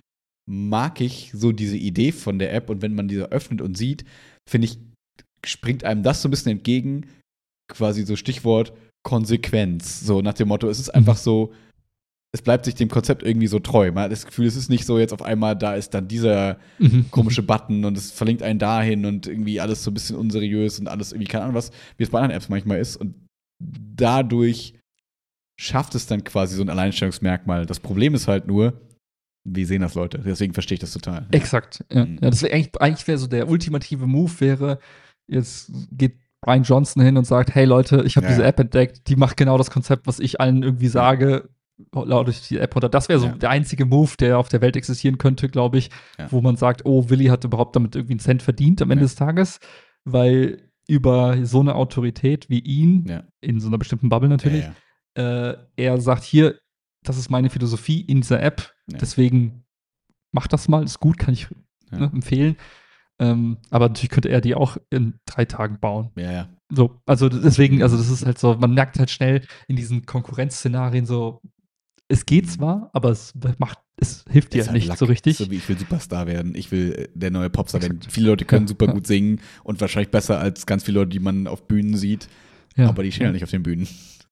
mag ich so diese Idee von der App und wenn man diese öffnet und sieht, finde ich, springt einem das so ein bisschen entgegen, quasi so Stichwort Konsequenz. So nach dem Motto, es ist einfach so, es bleibt sich dem Konzept irgendwie so treu. Man hat das Gefühl, es ist nicht so jetzt auf einmal, da ist dann dieser komische Button und es verlinkt einen dahin und irgendwie alles so ein bisschen unseriös und alles irgendwie, keine Ahnung was, wie es bei anderen Apps manchmal ist. Und dadurch schafft es dann quasi so ein Alleinstellungsmerkmal. Das Problem ist halt nur, wie sehen das Leute? Deswegen verstehe ich das total. Exakt. Ja. Mhm. Ja, das wäre eigentlich, eigentlich wäre so der ultimative Move wäre, jetzt geht Brian Johnson hin und sagt, hey Leute, ich habe ja. diese App entdeckt, die macht genau das Konzept, was ich allen irgendwie sage, laut durch die App runter. Das wäre so ja. der einzige Move, der auf der Welt existieren könnte, glaube ich, ja. wo man sagt, oh, Willi hat überhaupt damit irgendwie einen Cent verdient am Ende ja. des Tages, weil über so eine Autorität wie ihn, ja. in so einer bestimmten Bubble natürlich, ja, äh, er sagt, hier, das ist meine Philosophie in dieser App, ja. deswegen mach das mal, ist gut, kann ich ja. ne, empfehlen. Ähm, aber natürlich könnte er die auch in drei Tagen bauen. Ja, ja. So, also deswegen, also das ist halt so, man merkt halt schnell in diesen Konkurrenzszenarien so, es geht zwar, aber es macht, es hilft dir halt nicht Lack, so richtig. So wie ich will Superstar werden, ich will der neue Popstar werden. Viele Leute können ja, super ja. gut singen und wahrscheinlich besser als ganz viele Leute, die man auf Bühnen sieht, ja. aber die stehen ja nicht auf den Bühnen.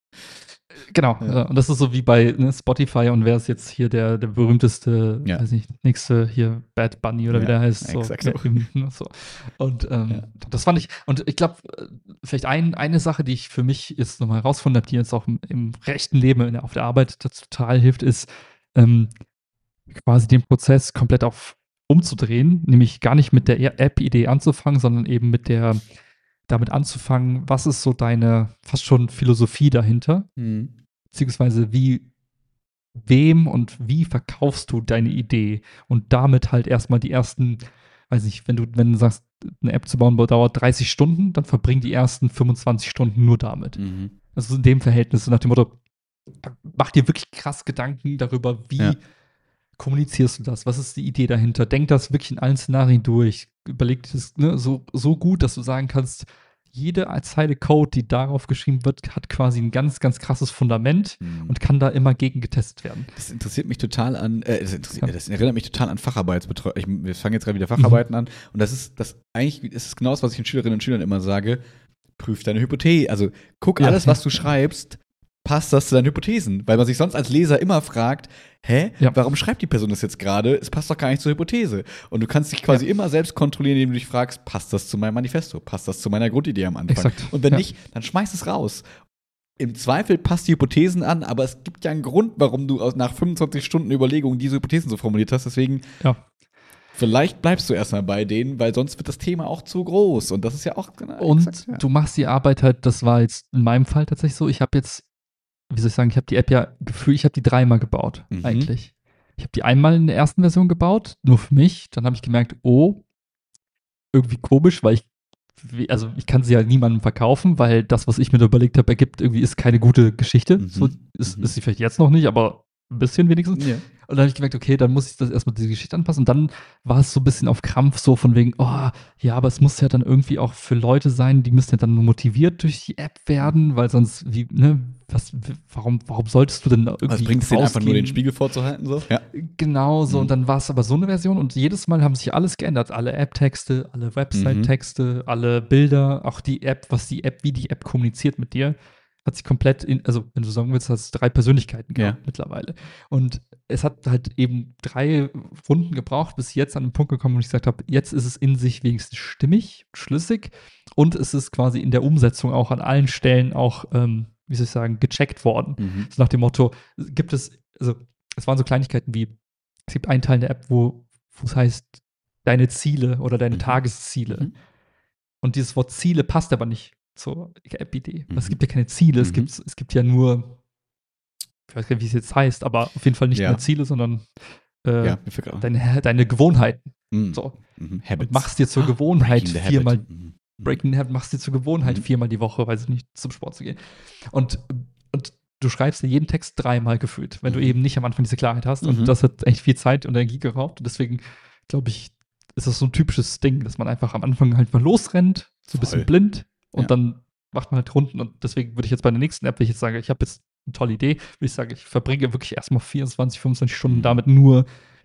Genau, ja. und das ist so wie bei ne, Spotify und wer ist jetzt hier der, der berühmteste, ja. weiß nicht, nächste hier Bad Bunny oder ja, wie der heißt. So, exakt so. so. Und ähm, ja. das fand ich, und ich glaube, vielleicht ein, eine Sache, die ich für mich jetzt nochmal herausgefunden habe, die jetzt auch im, im rechten Leben in, auf der Arbeit total hilft, ist ähm, quasi den Prozess komplett auf umzudrehen, nämlich gar nicht mit der App-Idee anzufangen, sondern eben mit der damit anzufangen, was ist so deine fast schon Philosophie dahinter, mhm. beziehungsweise wie, wem und wie verkaufst du deine Idee und damit halt erstmal die ersten, weiß nicht, wenn du, wenn du sagst, eine App zu bauen dauert dreißig Stunden, dann verbring die ersten fünfundzwanzig Stunden nur damit. Mhm. Also in dem Verhältnis, nach dem Motto, mach dir wirklich krass Gedanken darüber, wie ja. kommunizierst du das? Was ist die Idee dahinter? Denk das wirklich in allen Szenarien durch. Überleg dir das ne, so, so gut, dass du sagen kannst, jede Zeile Code, die darauf geschrieben wird, hat quasi ein ganz, ganz krasses Fundament mhm. und kann da immer gegen getestet werden. Das interessiert mich total an, äh, das, interessiert, ja. das erinnert mich total an Facharbeitsbetreuung. Ich, wir fangen jetzt gerade wieder Facharbeiten mhm. an und das ist das eigentlich ist es genau das, was ich den Schülerinnen und Schülern immer sage, prüf deine Hypothese. Also guck ja. alles, was du schreibst, passt das zu deinen Hypothesen? Weil man sich sonst als Leser immer fragt, hä, ja. warum schreibt die Person das jetzt gerade? Es passt doch gar nicht zur Hypothese. Und du kannst dich quasi ja. immer selbst kontrollieren, indem du dich fragst, passt das zu meinem Manifesto? Passt das zu meiner Grundidee am Anfang? Exakt. Und wenn ja. nicht, dann schmeiß es raus. Im Zweifel passt die Hypothesen an, aber es gibt ja einen Grund, warum du nach fünfundzwanzig Stunden Überlegung diese Hypothesen so formuliert hast. Deswegen ja. vielleicht bleibst du erstmal bei denen, weil sonst wird das Thema auch zu groß. Und das ist ja auch genau, Und exakt, ja. du machst die Arbeit halt, das war jetzt in meinem Fall tatsächlich so, ich habe jetzt wie soll ich sagen, ich habe die App ja gefühlt, ich habe die dreimal gebaut, mhm. eigentlich. Ich habe die einmal in der ersten Version gebaut, nur für mich. Dann habe ich gemerkt, oh, irgendwie komisch, weil ich, also ich kann sie ja niemandem verkaufen, weil das, was ich mir da überlegt habe, ergibt, irgendwie ist keine gute Geschichte. Mhm. So ist, mhm. ist sie vielleicht jetzt noch nicht, aber ein bisschen wenigstens. Ja. Und dann habe ich gemerkt, okay, dann muss ich das erstmal diese Geschichte anpassen. Und dann war es so ein bisschen auf Krampf, so von wegen, oh, ja, aber es muss ja dann irgendwie auch für Leute sein, die müssen ja dann motiviert durch die App werden, weil sonst, wie, ne, was, warum, warum solltest du denn irgendwie. Also bringst du einfach nur den Spiegel vorzuhalten, so? Ja. Genau, so. Mhm. Und dann war es aber so eine Version und jedes Mal haben sich alles geändert. Alle App-Texte, alle Website-Texte, mhm. alle Bilder, auch die App, was die App, wie die App kommuniziert mit dir. Hat sich komplett, in, also wenn du sagen willst, hast du drei Persönlichkeiten gehabt ja. mittlerweile. Und es hat halt eben drei Runden gebraucht, bis jetzt an den Punkt gekommen, wo ich gesagt habe, jetzt ist es in sich wenigstens stimmig, schlüssig und es ist quasi in der Umsetzung auch an allen Stellen auch, ähm, wie soll ich sagen, gecheckt worden. Mhm. So nach dem Motto, gibt es, also es waren so Kleinigkeiten wie, es gibt einen Teil der App, wo es heißt, deine Ziele oder deine mhm. Tagesziele. Mhm. Und dieses Wort Ziele passt aber nicht zur App-Idee. Mhm. Es gibt ja keine Ziele, mhm. es, gibt, es gibt ja nur, ich weiß gar nicht, wie es jetzt heißt, aber auf jeden Fall nicht ja. mehr Ziele, sondern äh, ja, deine, deine Gewohnheiten. Mhm. So. Mhm. Machst dir zur ah, Gewohnheit breaking viermal, mhm. Breaking the Habit, machst dir zur Gewohnheit mhm. viermal die Woche, weiß ich nicht, zum Sport zu gehen. Und, und du schreibst dir jeden Text dreimal gefühlt, wenn mhm. du eben nicht am Anfang diese Klarheit hast. Mhm. Und das hat echt viel Zeit und Energie geraubt. Und deswegen, glaube ich, ist das so ein typisches Ding, dass man einfach am Anfang halt mal losrennt, so ein bisschen blind. Und ja. dann macht man halt Runden und deswegen würde ich jetzt bei der nächsten App, wenn ich jetzt sage, ich habe jetzt eine tolle Idee, würde ich sagen, ich verbringe wirklich erstmal vierundzwanzig, fünfundzwanzig Stunden damit nur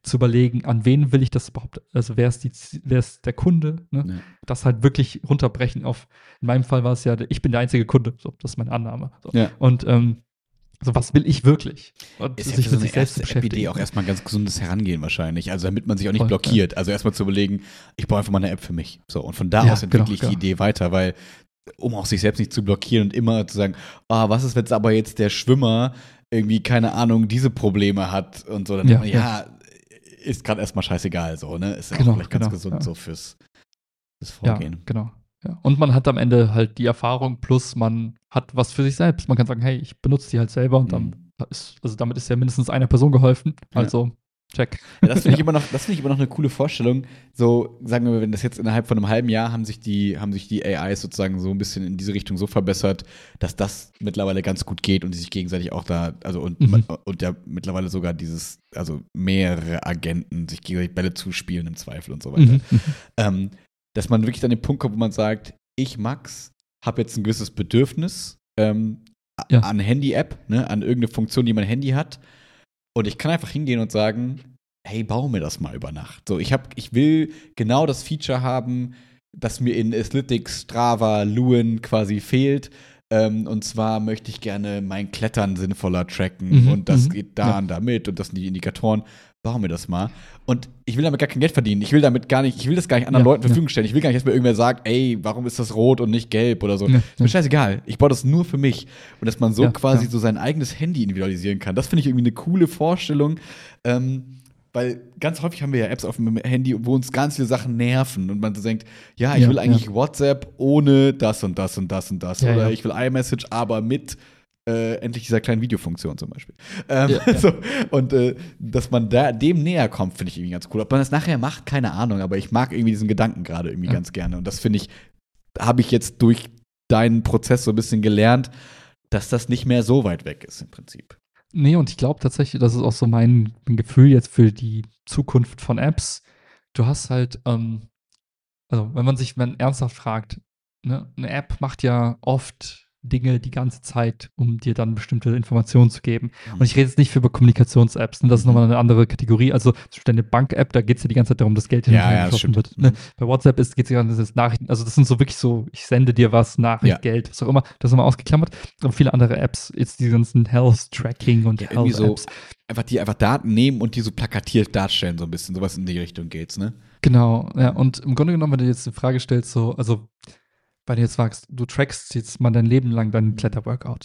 zu überlegen, an wen will ich das überhaupt, also wer ist, die, wer ist der Kunde, ne? Ja. Das halt wirklich runterbrechen auf, in meinem Fall war es ja, ich bin der einzige Kunde, so, das ist meine Annahme. So. Ja. Und ähm, so, was will ich wirklich? Und ist sich ja mit so sich eine selbst zu erste App-Idee beschäftigen. auch erstmal ein ganz gesundes Herangehen wahrscheinlich. Also damit man sich auch nicht Voll, blockiert. Also erstmal zu überlegen, ich baue einfach mal eine App für mich. So, und von da Ja, aus entwickle genau, ich die genau. Idee weiter, weil um auch sich selbst nicht zu blockieren und immer zu sagen, ah, was ist, wenn es aber jetzt der Schwimmer irgendwie, keine Ahnung, diese Probleme hat und so, dann Ja, denkt man, ja, ist gerade erstmal scheißegal so, ne? Ist ja Genau, auch vielleicht ganz genau, gesund ja. so fürs, fürs Ja, Vorgehen. genau. Ja. Und man hat am Ende halt die Erfahrung, plus man hat was für sich selbst. Man kann sagen, hey, ich benutze die halt selber und dann Mhm. ist, also damit ist ja mindestens einer Person geholfen. Also, check. Ja, das finde ich immer noch, das finde ich immer noch eine coole Vorstellung. So, sagen wir, wenn das jetzt innerhalb von einem halben Jahr haben sich die, haben sich die A Is sozusagen so ein bisschen in diese Richtung so verbessert, dass das mittlerweile ganz gut geht und die sich gegenseitig auch da, also und, Mhm. und ja mittlerweile sogar dieses, also mehrere Agenten sich gegenseitig Bälle zuspielen im Zweifel und so weiter. Mhm. Ähm, dass man wirklich an den Punkt kommt, wo man sagt, ich, Max, habe jetzt ein gewisses Bedürfnis ähm, Ja. an Handy-App, ne, an irgendeine Funktion, die mein Handy hat. Und ich kann einfach hingehen und sagen, hey, bau mir das mal über Nacht. So, ich, hab, ich will genau das Feature haben, das mir in Athlytics, Strava, Luen quasi fehlt. Ähm, und zwar möchte ich gerne mein Klettern sinnvoller tracken. Mhm, Und das mhm, geht da ja. und da mit. Und das sind die Indikatoren. Bau mir das mal. Und ich will damit gar kein Geld verdienen. Ich will damit gar nicht, ich will das gar nicht anderen Ja, Leuten zur ja. Verfügung stellen. Ich will gar nicht, dass mir irgendwer sagt, ey, warum ist das rot und nicht gelb oder so. Ja, Ist mir ja. scheißegal. Ich baue das nur für mich. Und dass man so Ja, quasi ja. so sein eigenes Handy individualisieren kann, das finde ich irgendwie eine coole Vorstellung. Ähm, weil ganz häufig haben wir ja Apps auf dem Handy, wo uns ganz viele Sachen nerven und man so denkt, ja, ich Ja, will eigentlich ja. WhatsApp ohne das und das und das und das. Ja, Oder ja. ich will iMessage, aber mit äh, endlich dieser kleinen Videofunktion zum Beispiel. Ähm, Ja, ja. So, und äh, dass man da dem näher kommt, finde ich irgendwie ganz cool. Ob man das nachher macht, keine Ahnung, aber ich mag irgendwie diesen Gedanken gerade irgendwie Ja. ganz gerne. Und das finde ich, habe ich jetzt durch deinen Prozess so ein bisschen gelernt, dass das nicht mehr so weit weg ist im Prinzip. Nee, und ich glaube tatsächlich, das ist auch so mein, mein Gefühl jetzt für die Zukunft von Apps. Du hast halt, ähm, also wenn man sich wenn man ernsthaft fragt, ne, eine App macht ja oft Dinge die ganze Zeit, um dir dann bestimmte Informationen zu geben. Und ich rede jetzt nicht für über Kommunikations-Apps, ne, das ist Mhm. nochmal eine andere Kategorie. Also zum Beispiel eine Bank-App, da geht es ja die ganze Zeit darum, dass Geld hin und Ja, her ja, das geschossen stimmt. wird. Ne? Mhm. Bei WhatsApp geht es ja um das Nachrichten, also das sind so wirklich so, ich sende dir was, Nachricht, Ja. Geld, was auch immer, das ist nochmal ausgeklammert. Aber viele andere Apps, jetzt die ganzen Health-Tracking und Ja, irgendwie so Health-Apps. einfach die einfach Daten nehmen und die so plakatiert darstellen, so ein bisschen. Sowas in die Richtung geht's, ne? Genau, ja, und im Grunde genommen, wenn du jetzt eine Frage stellst, so, also, wenn du jetzt fragst, du trackst jetzt mal dein Leben lang deinen Kletterworkout.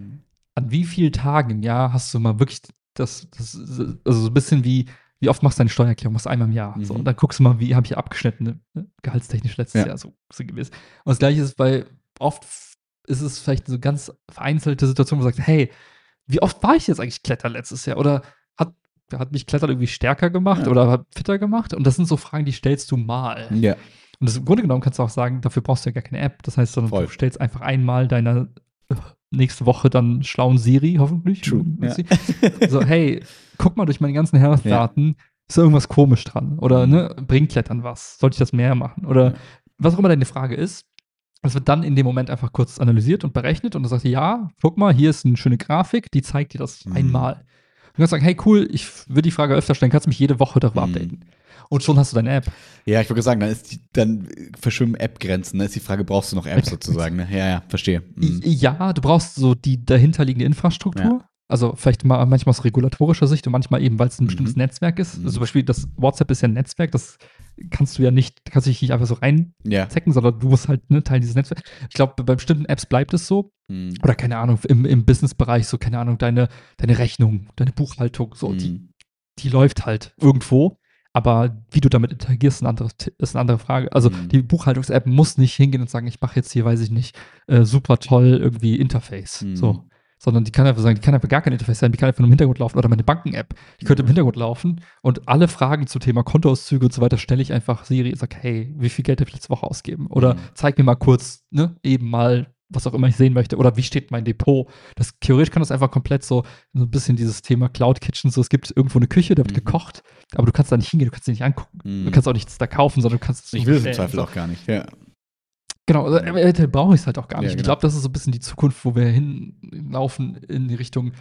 An wie vielen Tagen im Jahr hast du mal wirklich das, das also so ein bisschen wie, wie oft machst du deine Steuererklärung? Machst du einmal im Jahr. So, Mhm. und dann guckst du mal, wie habe ich abgeschnitten, ne? Gehaltstechnisch letztes Ja. Jahr so, so gewesen. Und das Gleiche ist bei, oft ist es vielleicht so ganz vereinzelte Situationen, wo du sagst, hey, wie oft war ich jetzt eigentlich Klettern letztes Jahr? Oder hat, hat mich Klettern irgendwie stärker gemacht Ja. oder hat fitter gemacht? Und das sind so Fragen, die stellst du mal. Ja. Und das, im Grunde genommen kannst du auch sagen, dafür brauchst du ja gar keine App. Das heißt, sondern Voll. du stellst einfach einmal deiner äh, nächste Woche dann schlauen Siri, hoffentlich. True, Mit ja. sie- So, hey, guck mal durch meine ganzen Health-Daten, ist da irgendwas komisch dran? Oder Mhm. ne, bringt Klettern was? Sollte ich das mehr machen? Oder Ja. was auch immer deine Frage ist. Das wird dann in dem Moment einfach kurz analysiert und berechnet und dann sagt ihr, ja, guck mal, hier ist eine schöne Grafik, die zeigt dir das Mhm. einmal. Du kannst sagen, hey, cool, ich würde die Frage öfter stellen, kannst du mich jede Woche darüber Mhm. updaten. Und schon hast du deine App. Ja, ich würde sagen, dann ist die, dann verschwimmen App-Grenzen. Dann ist die Frage, brauchst du noch Apps sozusagen? Ne? Ja, ja, verstehe. Mhm. Ja, du brauchst so die dahinterliegende Infrastruktur. Ja. Also vielleicht mal manchmal aus regulatorischer Sicht und manchmal eben, weil es ein Mhm. bestimmtes Netzwerk ist. Mhm. Also zum Beispiel das WhatsApp ist ja ein Netzwerk, das kannst du ja nicht, kannst du dich nicht einfach so Ja. reinzecken, sondern du musst halt ne, Teil dieses Netzwerks. Ich glaube, bei bestimmten Apps bleibt es so. Mhm. Oder keine Ahnung, im, im Business-Bereich so, keine Ahnung, deine, deine Rechnung, deine Buchhaltung, so, die, Mhm. die läuft halt irgendwo. Aber wie du damit interagierst, ist eine andere, ist eine andere Frage. Also Mhm. die Buchhaltungs-App muss nicht hingehen und sagen, ich mache jetzt hier, weiß ich nicht, äh, super toll irgendwie Interface. Mhm. So. Sondern die kann einfach sagen, die kann einfach gar kein Interface sein, die kann einfach nur im Hintergrund laufen. Oder meine Banken-App, die könnte im Hintergrund laufen und alle Fragen zum Thema Kontoauszüge und so weiter stelle ich einfach Siri und sage, hey, wie viel Geld habe ich letzte Woche ausgegeben? Oder Mhm. zeig mir mal kurz, ne, eben mal, was auch immer ich sehen möchte. Oder wie steht mein Depot? Das, theoretisch kann das einfach komplett so, so ein bisschen dieses Thema Cloud Kitchen, so es gibt irgendwo eine Küche, da wird Mhm. gekocht, aber du kannst da nicht hingehen, du kannst sie nicht angucken. Mhm. Du kannst auch nichts da kaufen, sondern du kannst es Ich so will es im bestellen. Zweifel So. auch gar nicht. Ja. Genau, also eventuell brauche ich es halt auch gar Ja, nicht. Ich genau. glaube, das ist so ein bisschen die Zukunft, wo wir hinlaufen in die Richtung,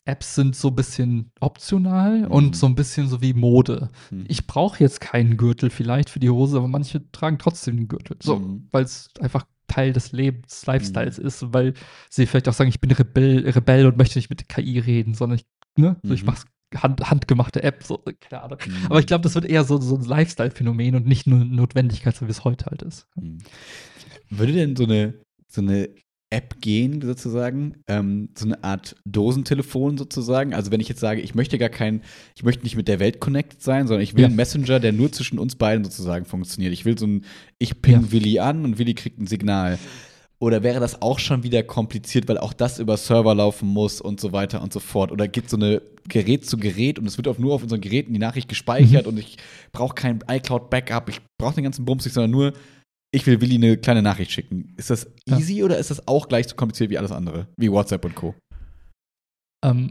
Apps sind so ein bisschen optional Mhm. und so ein bisschen so wie Mode. Mhm. Ich brauche jetzt keinen Gürtel vielleicht für die Hose, aber manche tragen trotzdem den Gürtel. So, Mhm. weil es einfach Teil des Lebens, Lifestyles Mhm. ist, weil sie vielleicht auch sagen, ich bin Rebell, Rebell und möchte nicht mit K I reden, sondern ich, ne, so, ich Mhm. mach's Hand, handgemachte App, so, keine Ahnung. Mhm. Aber ich glaube, das wird eher so, so ein Lifestyle-Phänomen und nicht nur Notwendigkeit, so wie es heute halt ist. Mhm. Würde denn so eine, so eine App gehen, sozusagen, ähm, so eine Art Dosentelefon sozusagen? Also wenn ich jetzt sage, ich möchte gar kein, ich möchte nicht mit der Welt connected sein, sondern ich will Ja. einen Messenger, der nur zwischen uns beiden sozusagen funktioniert. Ich will so ein, ich ping Ja. Willi an und Willi kriegt ein Signal. Oder wäre das auch schon wieder kompliziert, weil auch das über Server laufen muss und so weiter und so fort? Oder geht so eine Gerät zu Gerät und es wird auch nur auf unseren Geräten die Nachricht gespeichert Mhm. und ich brauche kein iCloud-Backup, ich brauche den ganzen Bums nicht, sondern nur, ich will Willi eine kleine Nachricht schicken. Ist das Ja. easy oder ist das auch gleich so kompliziert wie alles andere? Wie WhatsApp und Co.? Ähm,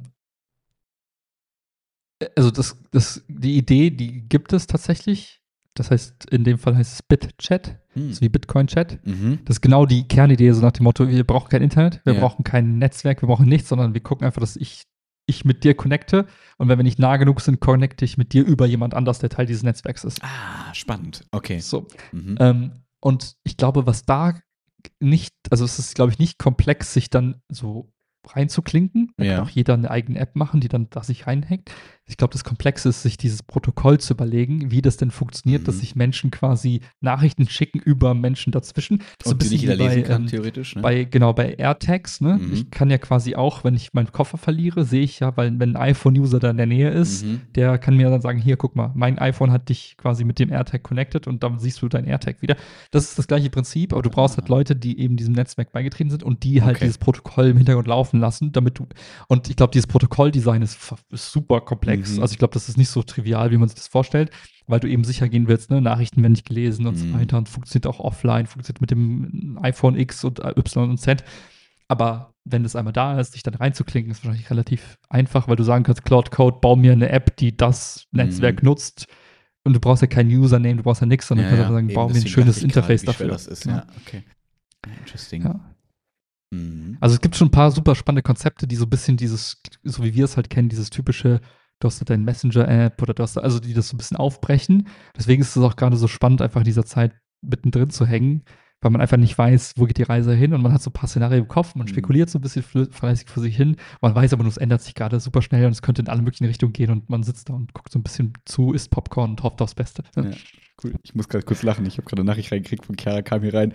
also das, das, die Idee, die gibt es tatsächlich. Das heißt, in dem Fall heißt es BitChat, Hm. so wie Bitcoin-Chat. Mhm. Das ist genau die Kernidee, so nach dem Motto, wir brauchen kein Internet, wir Ja. brauchen kein Netzwerk, wir brauchen nichts, sondern wir gucken einfach, dass ich, ich mit dir connecte und wenn wir nicht nah genug sind, connecte ich mit dir über jemand anders, der Teil dieses Netzwerks ist. Ah, spannend. Okay. So. Mhm. Ähm, und ich glaube, was da nicht, also es ist, glaube ich, nicht komplex, sich dann so reinzuklinken. Da Ja. kann auch jeder eine eigene App machen, die dann da sich reinhängt. Ich glaube, das Komplexe ist, sich dieses Protokoll zu überlegen, wie das denn funktioniert, Mhm. dass sich Menschen quasi Nachrichten schicken über Menschen dazwischen. So ein Und die bisschen nicht jeder wie bei, lesen kann, ähm, theoretisch, ne? bei, genau, bei AirTags, ne? Mhm. Ich kann ja quasi auch, wenn ich meinen Koffer verliere, sehe ich ja, weil wenn ein iPhone-User da in der Nähe ist, Mhm. der kann mir dann sagen, hier, guck mal, mein iPhone hat dich quasi mit dem AirTag connected und dann siehst du dein AirTag wieder. Das ist das gleiche Prinzip, aber du brauchst halt Leute, die eben diesem Netzwerk beigetreten sind und die halt Okay. dieses Protokoll im Hintergrund laufen lassen, damit du, und ich glaube, dieses Protokolldesign ist, f- ist super komplex. Mhm. Also ich glaube, das ist nicht so trivial, wie man sich das vorstellt, weil du eben sicher gehen willst, ne? Nachrichten werden nicht gelesen und Mhm. so weiter und funktioniert auch offline, funktioniert mit dem iPhone X und Y und Z. Aber wenn es einmal da ist, dich dann reinzuklinken, ist wahrscheinlich relativ einfach, weil du sagen kannst, Cloud Code, bau mir eine App, die das Netzwerk Mhm. nutzt. Und du brauchst ja keinen Username, du brauchst ja nichts, sondern Ja, kannst ja. einfach sagen, Eben, bau mir ein deswegen schönes dachte ich gerade, Interface wie schwer dafür. das ist. Genau. Ja, okay. Interesting. Ja. Mhm. Also es gibt schon ein paar super spannende Konzepte, die so ein bisschen dieses, so wie wir es halt kennen, dieses typische, du hast halt deine Messenger-App oder du hast, also die das so ein bisschen aufbrechen. Deswegen ist es auch gerade so spannend, einfach in dieser Zeit mittendrin zu hängen, weil man einfach nicht weiß, wo geht die Reise hin und man hat so ein paar Szenarien im Kopf, man Mhm. spekuliert so ein bisschen flö- fleißig vor sich hin, man weiß aber nur, es ändert sich gerade super schnell und es könnte in alle möglichen Richtungen gehen und man sitzt da und guckt so ein bisschen zu, isst Popcorn und hofft aufs Beste. Ja, cool. Ich muss gerade kurz lachen. Ich habe gerade eine Nachricht reingekriegt von Chiara, kam hier rein.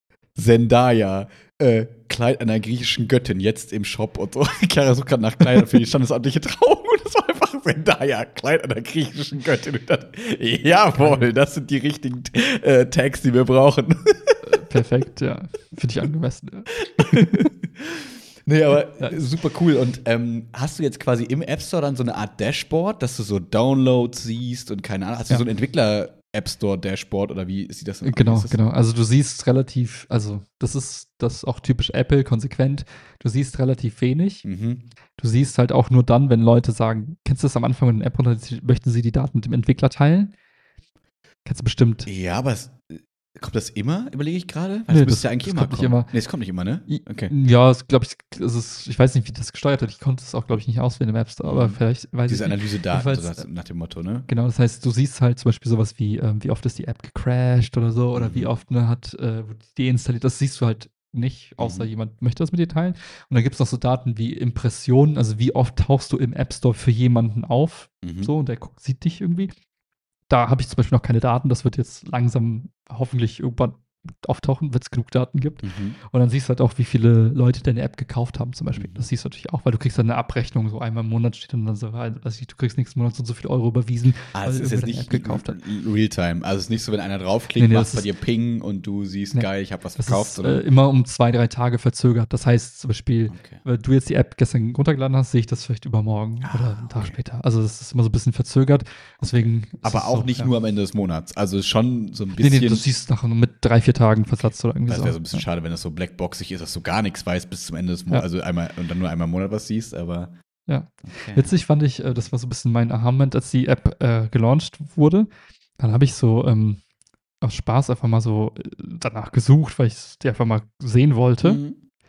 Zendaya, äh, Kleid einer griechischen Göttin, jetzt im Shop und so. Chiara sucht gerade nach Kleidern für die standesamtliche Trauung und das war einfach Zendaya, Kleid einer griechischen Göttin. Und dann, jawohl, das sind die richtigen äh, Tags, die wir brauchen. Perfekt, ja. Finde ich angemessen. Ja. Nee, aber Ja. super cool. Und ähm, hast du jetzt quasi im App Store dann so eine Art Dashboard, dass du so Downloads siehst und keine Ahnung, hast du Ja. so ein Entwickler-App Store-Dashboard oder wie sieht das denn aus? Genau, Ist das- genau. Also du siehst relativ, also das ist das ist auch typisch Apple, konsequent. Du siehst relativ wenig. Mhm. Du siehst halt auch nur dann, wenn Leute sagen, kennst du das am Anfang, wenn eine App runterlädst, möchten sie die Daten mit dem Entwickler teilen? Kennst du bestimmt. Ja, aber es, kommt das immer, überlege ich gerade? Weil Nee, das müsste das- ja eigentlich das immer kommt nicht kommen. immer. Nee, es kommt nicht immer, ne? Okay. Ja, glaube ich, es ist, ich weiß nicht, wie das gesteuert wird. Ich konnte es auch, glaube ich, nicht auswählen im App Store, aber Mhm. vielleicht weiß Diese ich nicht. Analyse-Daten, so Jedenfalls, das, nach dem Motto, ne? Genau, das heißt, du siehst halt zum Beispiel sowas wie, ähm, wie oft ist die App gecrashed oder so, oder Mhm. wie oft ne, hat äh, die deinstalliert. Das siehst du halt nicht, außer Mhm. jemand möchte das mit dir teilen. Und dann gibt es noch so Daten wie Impressionen, also wie oft tauchst du im App Store für jemanden auf, Mhm. so, und der guckt, sieht dich irgendwie. Da habe ich zum Beispiel noch keine Daten. Das wird jetzt langsam hoffentlich irgendwann auftauchen, wenn es genug Daten gibt. Mhm. Und dann siehst du halt auch, wie viele Leute deine App gekauft haben, zum Beispiel. Mhm. Das siehst du natürlich auch, weil du kriegst dann eine Abrechnung, so einmal im Monat steht dann, dann so, also du kriegst nächsten Monat so und so viel Euro überwiesen, Ah, weil es ist irgendwer jetzt deine nicht App gekauft hat. Realtime. Also es ist nicht so, wenn einer draufklickt, Nee, nee, macht das bei ist- dir Ping und du siehst, Nee. geil, ich habe was Das verkauft. ist sondern- äh, immer um zwei, drei Tage verzögert. Das heißt zum Beispiel, okay. wenn du jetzt die App gestern runtergeladen hast, sehe ich das vielleicht übermorgen Ah, oder einen Tag okay. später. Also das ist immer so ein bisschen verzögert. Deswegen ist Aber es auch so, nicht ja. nur am Ende des Monats. Also schon so ein Nee, bisschen. nee, du siehst nach mit drei, vier Tagen Versatz oder irgendwie Das so. wäre so ein bisschen Ja. schade, wenn das so blackboxig ist, dass du gar nichts weißt bis zum Ende des Ja. Monats. Also einmal und dann nur einmal im Monat was siehst, aber. Ja. Okay. Witzig fand ich, äh, das war so ein bisschen mein Aha-Moment, als die App äh, gelauncht wurde. Dann habe ich so ähm, aus Spaß einfach mal so äh, danach gesucht, weil ich die einfach mal sehen wollte. Mhm.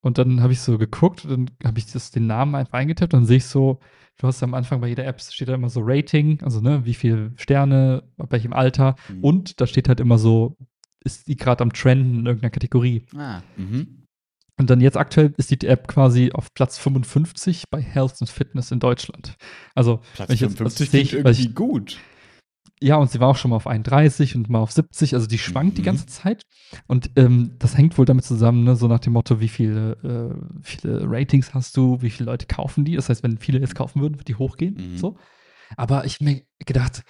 Und dann habe ich so geguckt, dann habe ich das, den Namen einfach eingetippt, dann sehe ich so, du hast am Anfang bei jeder App steht da immer so Rating, also ne, wie viele Sterne, ab welchem Alter. Mhm. Und da steht halt immer so, ist die gerade am Trenden in irgendeiner Kategorie. Ah, mhm. Und dann jetzt aktuell ist die App quasi auf Platz fünfundfünfzig bei Health und Fitness in Deutschland. Also Platz wenn ich jetzt, fünfundfünfzig also, sehe klingt ich, weil irgendwie ich, gut. ja, und sie war auch schon mal auf einunddreißig und mal auf siebzig, also die schwankt die Mhm. ganze Zeit. Und ähm, das hängt wohl damit zusammen, ne, so nach dem Motto, wie viele, äh, viele Ratings hast du, wie viele Leute kaufen die. Das heißt, wenn viele jetzt kaufen würden, wird die hochgehen. Mhm. So. Aber ich mir gedacht,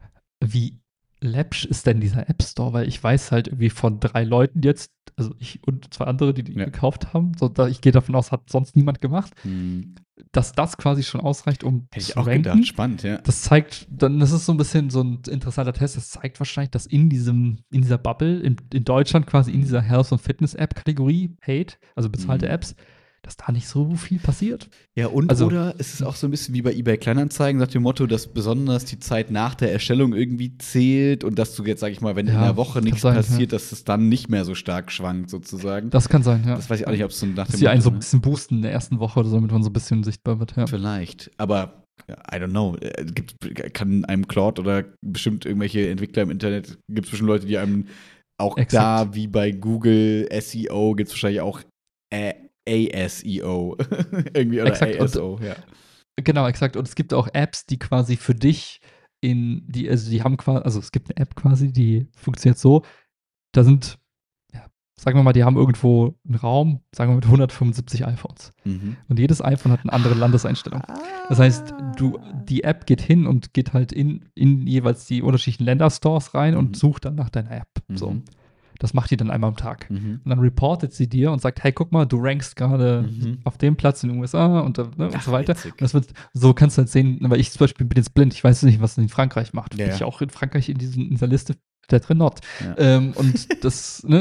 wie läppsch ist denn dieser App Store? Weil ich weiß halt irgendwie von drei Leuten jetzt, also ich und zwei andere, die die Ja. gekauft haben, so, da, ich gehe davon aus, hat sonst niemand gemacht, Mhm. dass das quasi schon ausreicht, um Hätte ich zu auch ranken. gedacht, spannend, ja. Das zeigt, dann, das ist so ein bisschen so ein interessanter Test, das zeigt wahrscheinlich, dass in diesem, in dieser Bubble, in, in Deutschland quasi in dieser Health- und Fitness-App-Kategorie, Paid, also bezahlte Mhm. Apps, dass da nicht so viel passiert. Ja, und Also- oder ist es auch so ein bisschen wie bei eBay Kleinanzeigen, nach dem Motto, dass besonders die Zeit nach der Erstellung irgendwie zählt und dass du jetzt, sag ich mal, wenn in Ja, der Woche kann nichts sein, passiert, dass es dann nicht mehr so stark schwankt, sozusagen. Das, Das kann sein, ja. weiß ich auch nicht, ob es so nach Dass dem sie einen so ein ne? bisschen boosten in der ersten Woche oder so, damit man so ein bisschen sichtbar wird, ja. Vielleicht, aber ja, I don't know. Äh, Gibt, kann einem Claude oder bestimmt irgendwelche Entwickler im Internet, gibt es bestimmt Leute, die einem auch Exakt. da, wie bei Google S E O, gibt es wahrscheinlich auch äh, A S E O irgendwie oder Exakt, A S O, ja. Genau, exakt. Und es gibt auch Apps, die quasi für dich in die, also die haben quasi, also es gibt eine App quasi, die funktioniert so, da sind, ja, sagen wir mal, die haben irgendwo einen Raum, sagen wir mit hundertfünfundsiebzig iPhones. Mhm. Und jedes iPhone hat eine andere Landeseinstellung. Das heißt, du, die App geht hin und geht halt in, in jeweils die unterschiedlichen Länderstores rein Mhm. und sucht dann nach deiner App. So. Mhm. Das macht die dann einmal am Tag. Mhm. Und dann reportet sie dir und sagt, hey, guck mal, du rankst gerade Mhm. auf dem Platz in den U S A und, äh, ne, und Ach, so weiter. witzig. Und das wird, so kannst du halt sehen, weil ich zum Beispiel bin jetzt blind, ich weiß nicht, was in Frankreich macht. Ja, Bin ja. ich auch in Frankreich in, diesen, in dieser Liste der drin not. Ja. Ähm, und das, ne,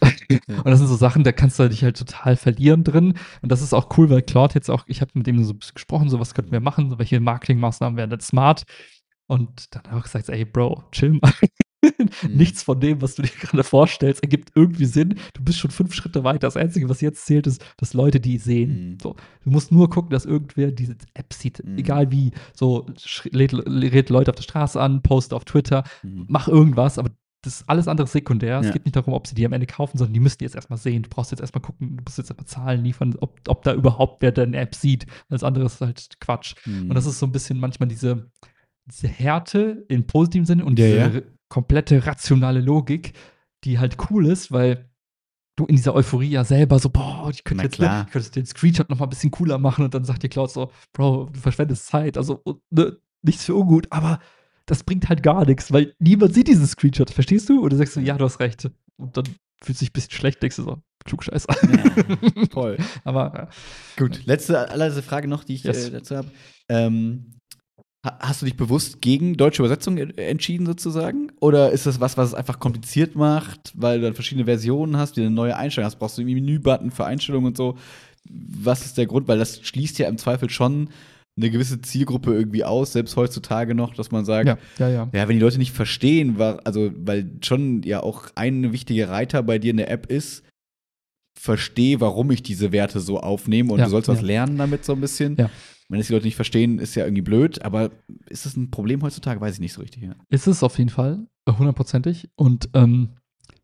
und das sind so Sachen, da kannst du dich halt total verlieren drin. Und das ist auch cool, weil Claude jetzt auch, ich habe mit dem so ein bisschen gesprochen, so was könnten wir machen, so welche Marketingmaßnahmen wären denn smart. Und dann habe ich gesagt, ey, Bro, chill mal. Nichts von dem, was du dir gerade vorstellst, ergibt irgendwie Sinn. Du bist schon fünf Schritte weiter. Das Einzige, was jetzt zählt, ist, dass Leute die sehen. Mhm. So, du musst nur gucken, dass irgendwer diese App sieht. Mhm. Egal wie. So, sch- lädt, lädt Leute auf der Straße an, poste auf Twitter, Mhm. mach irgendwas, aber das ist alles andere sekundär. Es Ja. geht nicht darum, ob sie die am Ende kaufen, sondern die müssen die jetzt erstmal sehen. Du brauchst jetzt erstmal gucken, du musst jetzt erstmal Zahlen liefern, ob, ob da überhaupt wer deine App sieht. Alles andere ist halt Quatsch. Mhm. Und das ist so ein bisschen manchmal diese, diese Härte im positiven Sinne und Ja, diese ja. r- komplette rationale Logik, die halt cool ist, weil du in dieser Euphorie ja selber so, boah, ich könnte Na jetzt klar. ne, ich könnte den Screenshot noch mal ein bisschen cooler machen und dann sagt dir Claude so, Bro, du verschwendest Zeit, also und, ne, nichts für ungut, aber das bringt halt gar nichts, weil niemand sieht diesen Screenshot, verstehst du? Oder sagst du, ja, du hast recht. Und dann fühlst du dich ein bisschen schlecht, denkst du so, Klugscheißer. Ja, voll. Aber ja. Gut, letzte, allerletzte Frage noch, die ich Yes. äh, dazu habe. Ähm, ha- hast du dich bewusst gegen deutsche Übersetzung e- entschieden sozusagen? Oder ist das was, was es einfach kompliziert macht, weil du dann verschiedene Versionen hast, die eine neue Einstellung hast? Brauchst du irgendwie einen Menübutton für Einstellungen und so? Was ist der Grund? Weil das schließt ja im Zweifel schon eine gewisse Zielgruppe irgendwie aus, selbst heutzutage noch, dass man sagt, ja, ja, ja. ja, wenn die Leute nicht verstehen, war, also, weil schon ja auch ein wichtiger Reiter bei dir in der App ist, verstehe, warum ich diese Werte so aufnehme und Ja, du sollst was ja. lernen damit so ein bisschen. Ja. Wenn es die Leute nicht verstehen, ist ja irgendwie blöd, aber ist das ein Problem heutzutage? Weiß ich nicht so richtig. Ja. Ist es auf jeden Fall, hundertprozentig. Und ähm,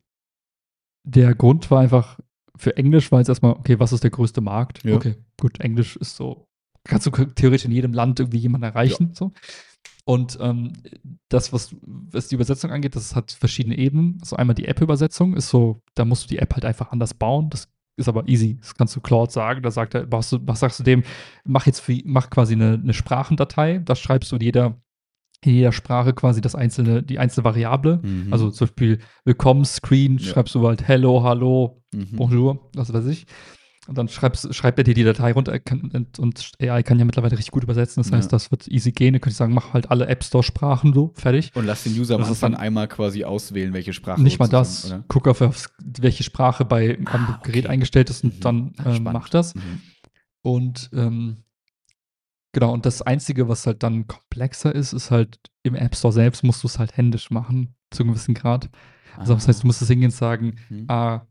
der Grund war einfach, für Englisch war jetzt erstmal, okay, was ist der größte Markt? Ja. Okay, gut, Englisch ist so, kannst du theoretisch in jedem Land irgendwie jemanden erreichen. So. Und ähm, das, was, was die Übersetzung angeht, das hat verschiedene Ebenen. So einmal die App-Übersetzung ist so, da musst du die App halt einfach anders bauen. Das ist aber easy. Das kannst du Claude sagen. Da sagt er, machst du, was sagst du dem, mach jetzt für, mach quasi eine, eine Sprachendatei. Da schreibst du in jeder, in jeder Sprache quasi das einzelne, die einzelne Variable. Mhm. Also zum Beispiel Willkommen-Screen, Ja. schreibst du halt Hello, Hallo, Mhm. Bonjour, was weiß ich. Und dann schreibst, schreibt er dir die Datei runter er kann, und, und A I kann ja mittlerweile richtig gut übersetzen. Das Ja. heißt, das wird easy gehen. Dann könnte ich sagen, mach halt alle App Store-Sprachen so, fertig. Und lass den User am Das ist Anfang dann- einmal quasi auswählen, welche Sprache Nicht mal sozusagen, das. oder? Guck auf, auf welche Sprache bei am Ah, okay. Gerät eingestellt ist und Mhm. dann Ah, ähm, spannend. mach das. Mhm. Und ähm, genau, und das Einzige, was halt dann komplexer ist, ist halt im App Store selbst musst du es halt händisch machen, zu einem gewissen Grad. Also das heißt, du musst es hingehen und sagen, Mhm. ah,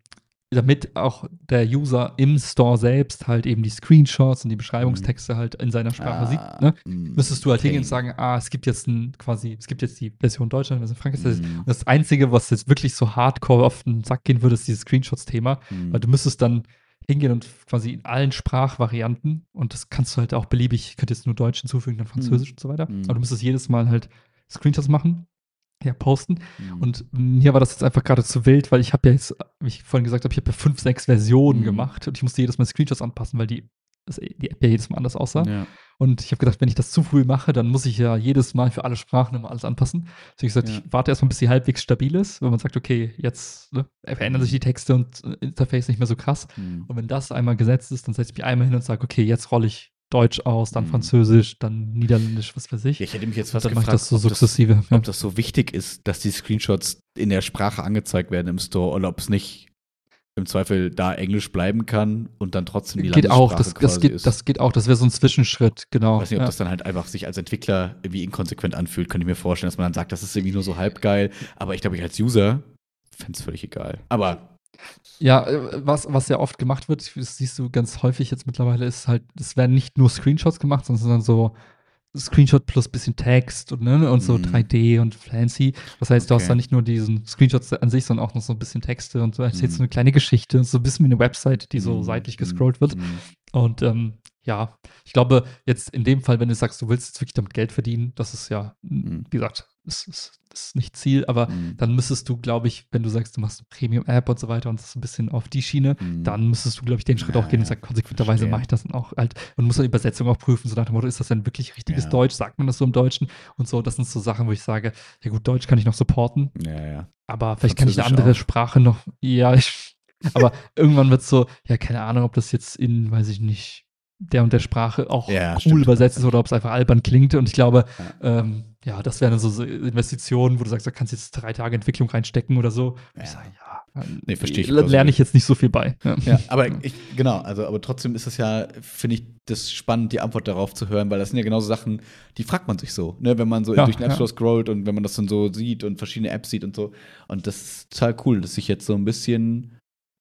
damit auch der User im Store selbst halt eben die Screenshots und die Beschreibungstexte halt in seiner Sprache Ah, sieht, ne? mm, Müsstest du halt hingehen und okay. sagen, ah, es gibt jetzt ein, quasi, es gibt jetzt die Version Deutschland, Version Frankreich. Mm. Und das Einzige, was jetzt wirklich so hardcore auf den Sack gehen würde, ist dieses Screenshots-Thema, Mm. weil du müsstest dann hingehen und quasi in allen Sprachvarianten, und das kannst du halt auch beliebig, ich könnte jetzt nur Deutsch hinzufügen, dann Französisch Mm. und so weiter, Mm. aber du müsstest jedes Mal halt Screenshots machen, ja, posten. Mm. Und mir war das jetzt einfach gerade zu wild, weil ich habe ja jetzt, wie ich vorhin gesagt habe, ich habe ja fünf, sechs Versionen Mm. gemacht und ich musste jedes Mal Screenshots anpassen, weil die, das, die App ja jedes Mal anders aussah. Ja. Und ich habe gedacht, wenn ich das zu früh mache, dann muss ich ja jedes Mal für alle Sprachen immer alles anpassen. Deswegen habe ich gesagt, Ja. ich warte erstmal, bis sie halbwegs stabil ist, wenn man sagt, okay, jetzt ne, verändern sich die Texte und äh, Interface nicht mehr so krass. Mm. Und wenn das einmal gesetzt ist, dann setze ich mich einmal hin und sage, okay, jetzt rolle ich Deutsch aus, dann Mhm. Französisch, dann Niederländisch, was weiß ich. Ja, ich hätte mich jetzt Und fast dann mache ich gefragt, das so ob, das, sukzessive. ja. ob das so wichtig ist, dass die Screenshots in der Sprache angezeigt werden im Store oder ob es nicht im Zweifel da Englisch bleiben kann und dann trotzdem die Geht auch, Landessprache das, quasi das, geht, ist. das geht auch, das wäre so ein Zwischenschritt, genau. Ich weiß nicht, ob ja. das dann halt einfach sich als Entwickler irgendwie inkonsequent anfühlt, könnte ich mir vorstellen, dass man dann sagt, das ist irgendwie nur so halb geil, aber ich glaube, ich als User fände es völlig egal. Aber Ja, äh, was, was ja oft gemacht wird, das siehst du ganz häufig jetzt mittlerweile, ist halt, es werden nicht nur Screenshots gemacht, sondern so Screenshot plus bisschen Text und, ne, und so Mhm. drei D und fancy. Das heißt, du Okay. hast dann nicht nur diesen Screenshots an sich, sondern auch noch so ein bisschen Texte und so erzählst Mhm. du eine kleine Geschichte, so ein bisschen wie eine Website, die so Mhm. seitlich gescrollt wird. Mhm. Und ähm, ja, ich glaube, jetzt in dem Fall, wenn du sagst, du willst jetzt wirklich damit Geld verdienen, das ist ja, Mhm. wie gesagt, das ist, das ist nicht Ziel, aber Mhm. dann müsstest du, glaube ich, wenn du sagst, du machst eine Premium-App und so weiter und das ist ein bisschen auf die Schiene, Mhm. dann müsstest du, glaube ich, den Schritt Ja, auch gehen und ja, sagen, konsequenterweise verstehe. mache ich das dann auch halt und muss dann die Übersetzung auch prüfen, so nach dem Motto, ist das denn wirklich richtiges Ja. Deutsch? Sagt man das so im Deutschen? Und so, das sind so Sachen, wo ich sage, ja gut, Deutsch kann ich noch supporten, Ja, ja. aber vielleicht kann ich eine Französisch andere auch. Sprache noch, ja, ich, aber irgendwann wird es so, ja, keine Ahnung, ob das jetzt in, weiß ich nicht, der und der Sprache auch Ja, cool stimmt. übersetzt ist oder ob es einfach albern klingt. Und ich glaube, Ja. ähm, ja, das wären dann so, so Investitionen, wo du sagst, da kannst du jetzt drei Tage Entwicklung reinstecken oder so. Ja. Ich sage, ja, Nee, verstehe ich, le- was lerne du- ich jetzt nicht so viel bei. Ja, Ja, aber ich, genau, also, aber trotzdem ist es ja, finde ich, das spannend, die Antwort darauf zu hören, weil das sind ja genauso Sachen, die fragt man sich so, ne, wenn man so Ja, durch den App Store ja. scrollt und wenn man das dann so sieht und verschiedene Apps sieht und so. Und das ist total cool, dass ich jetzt so ein bisschen,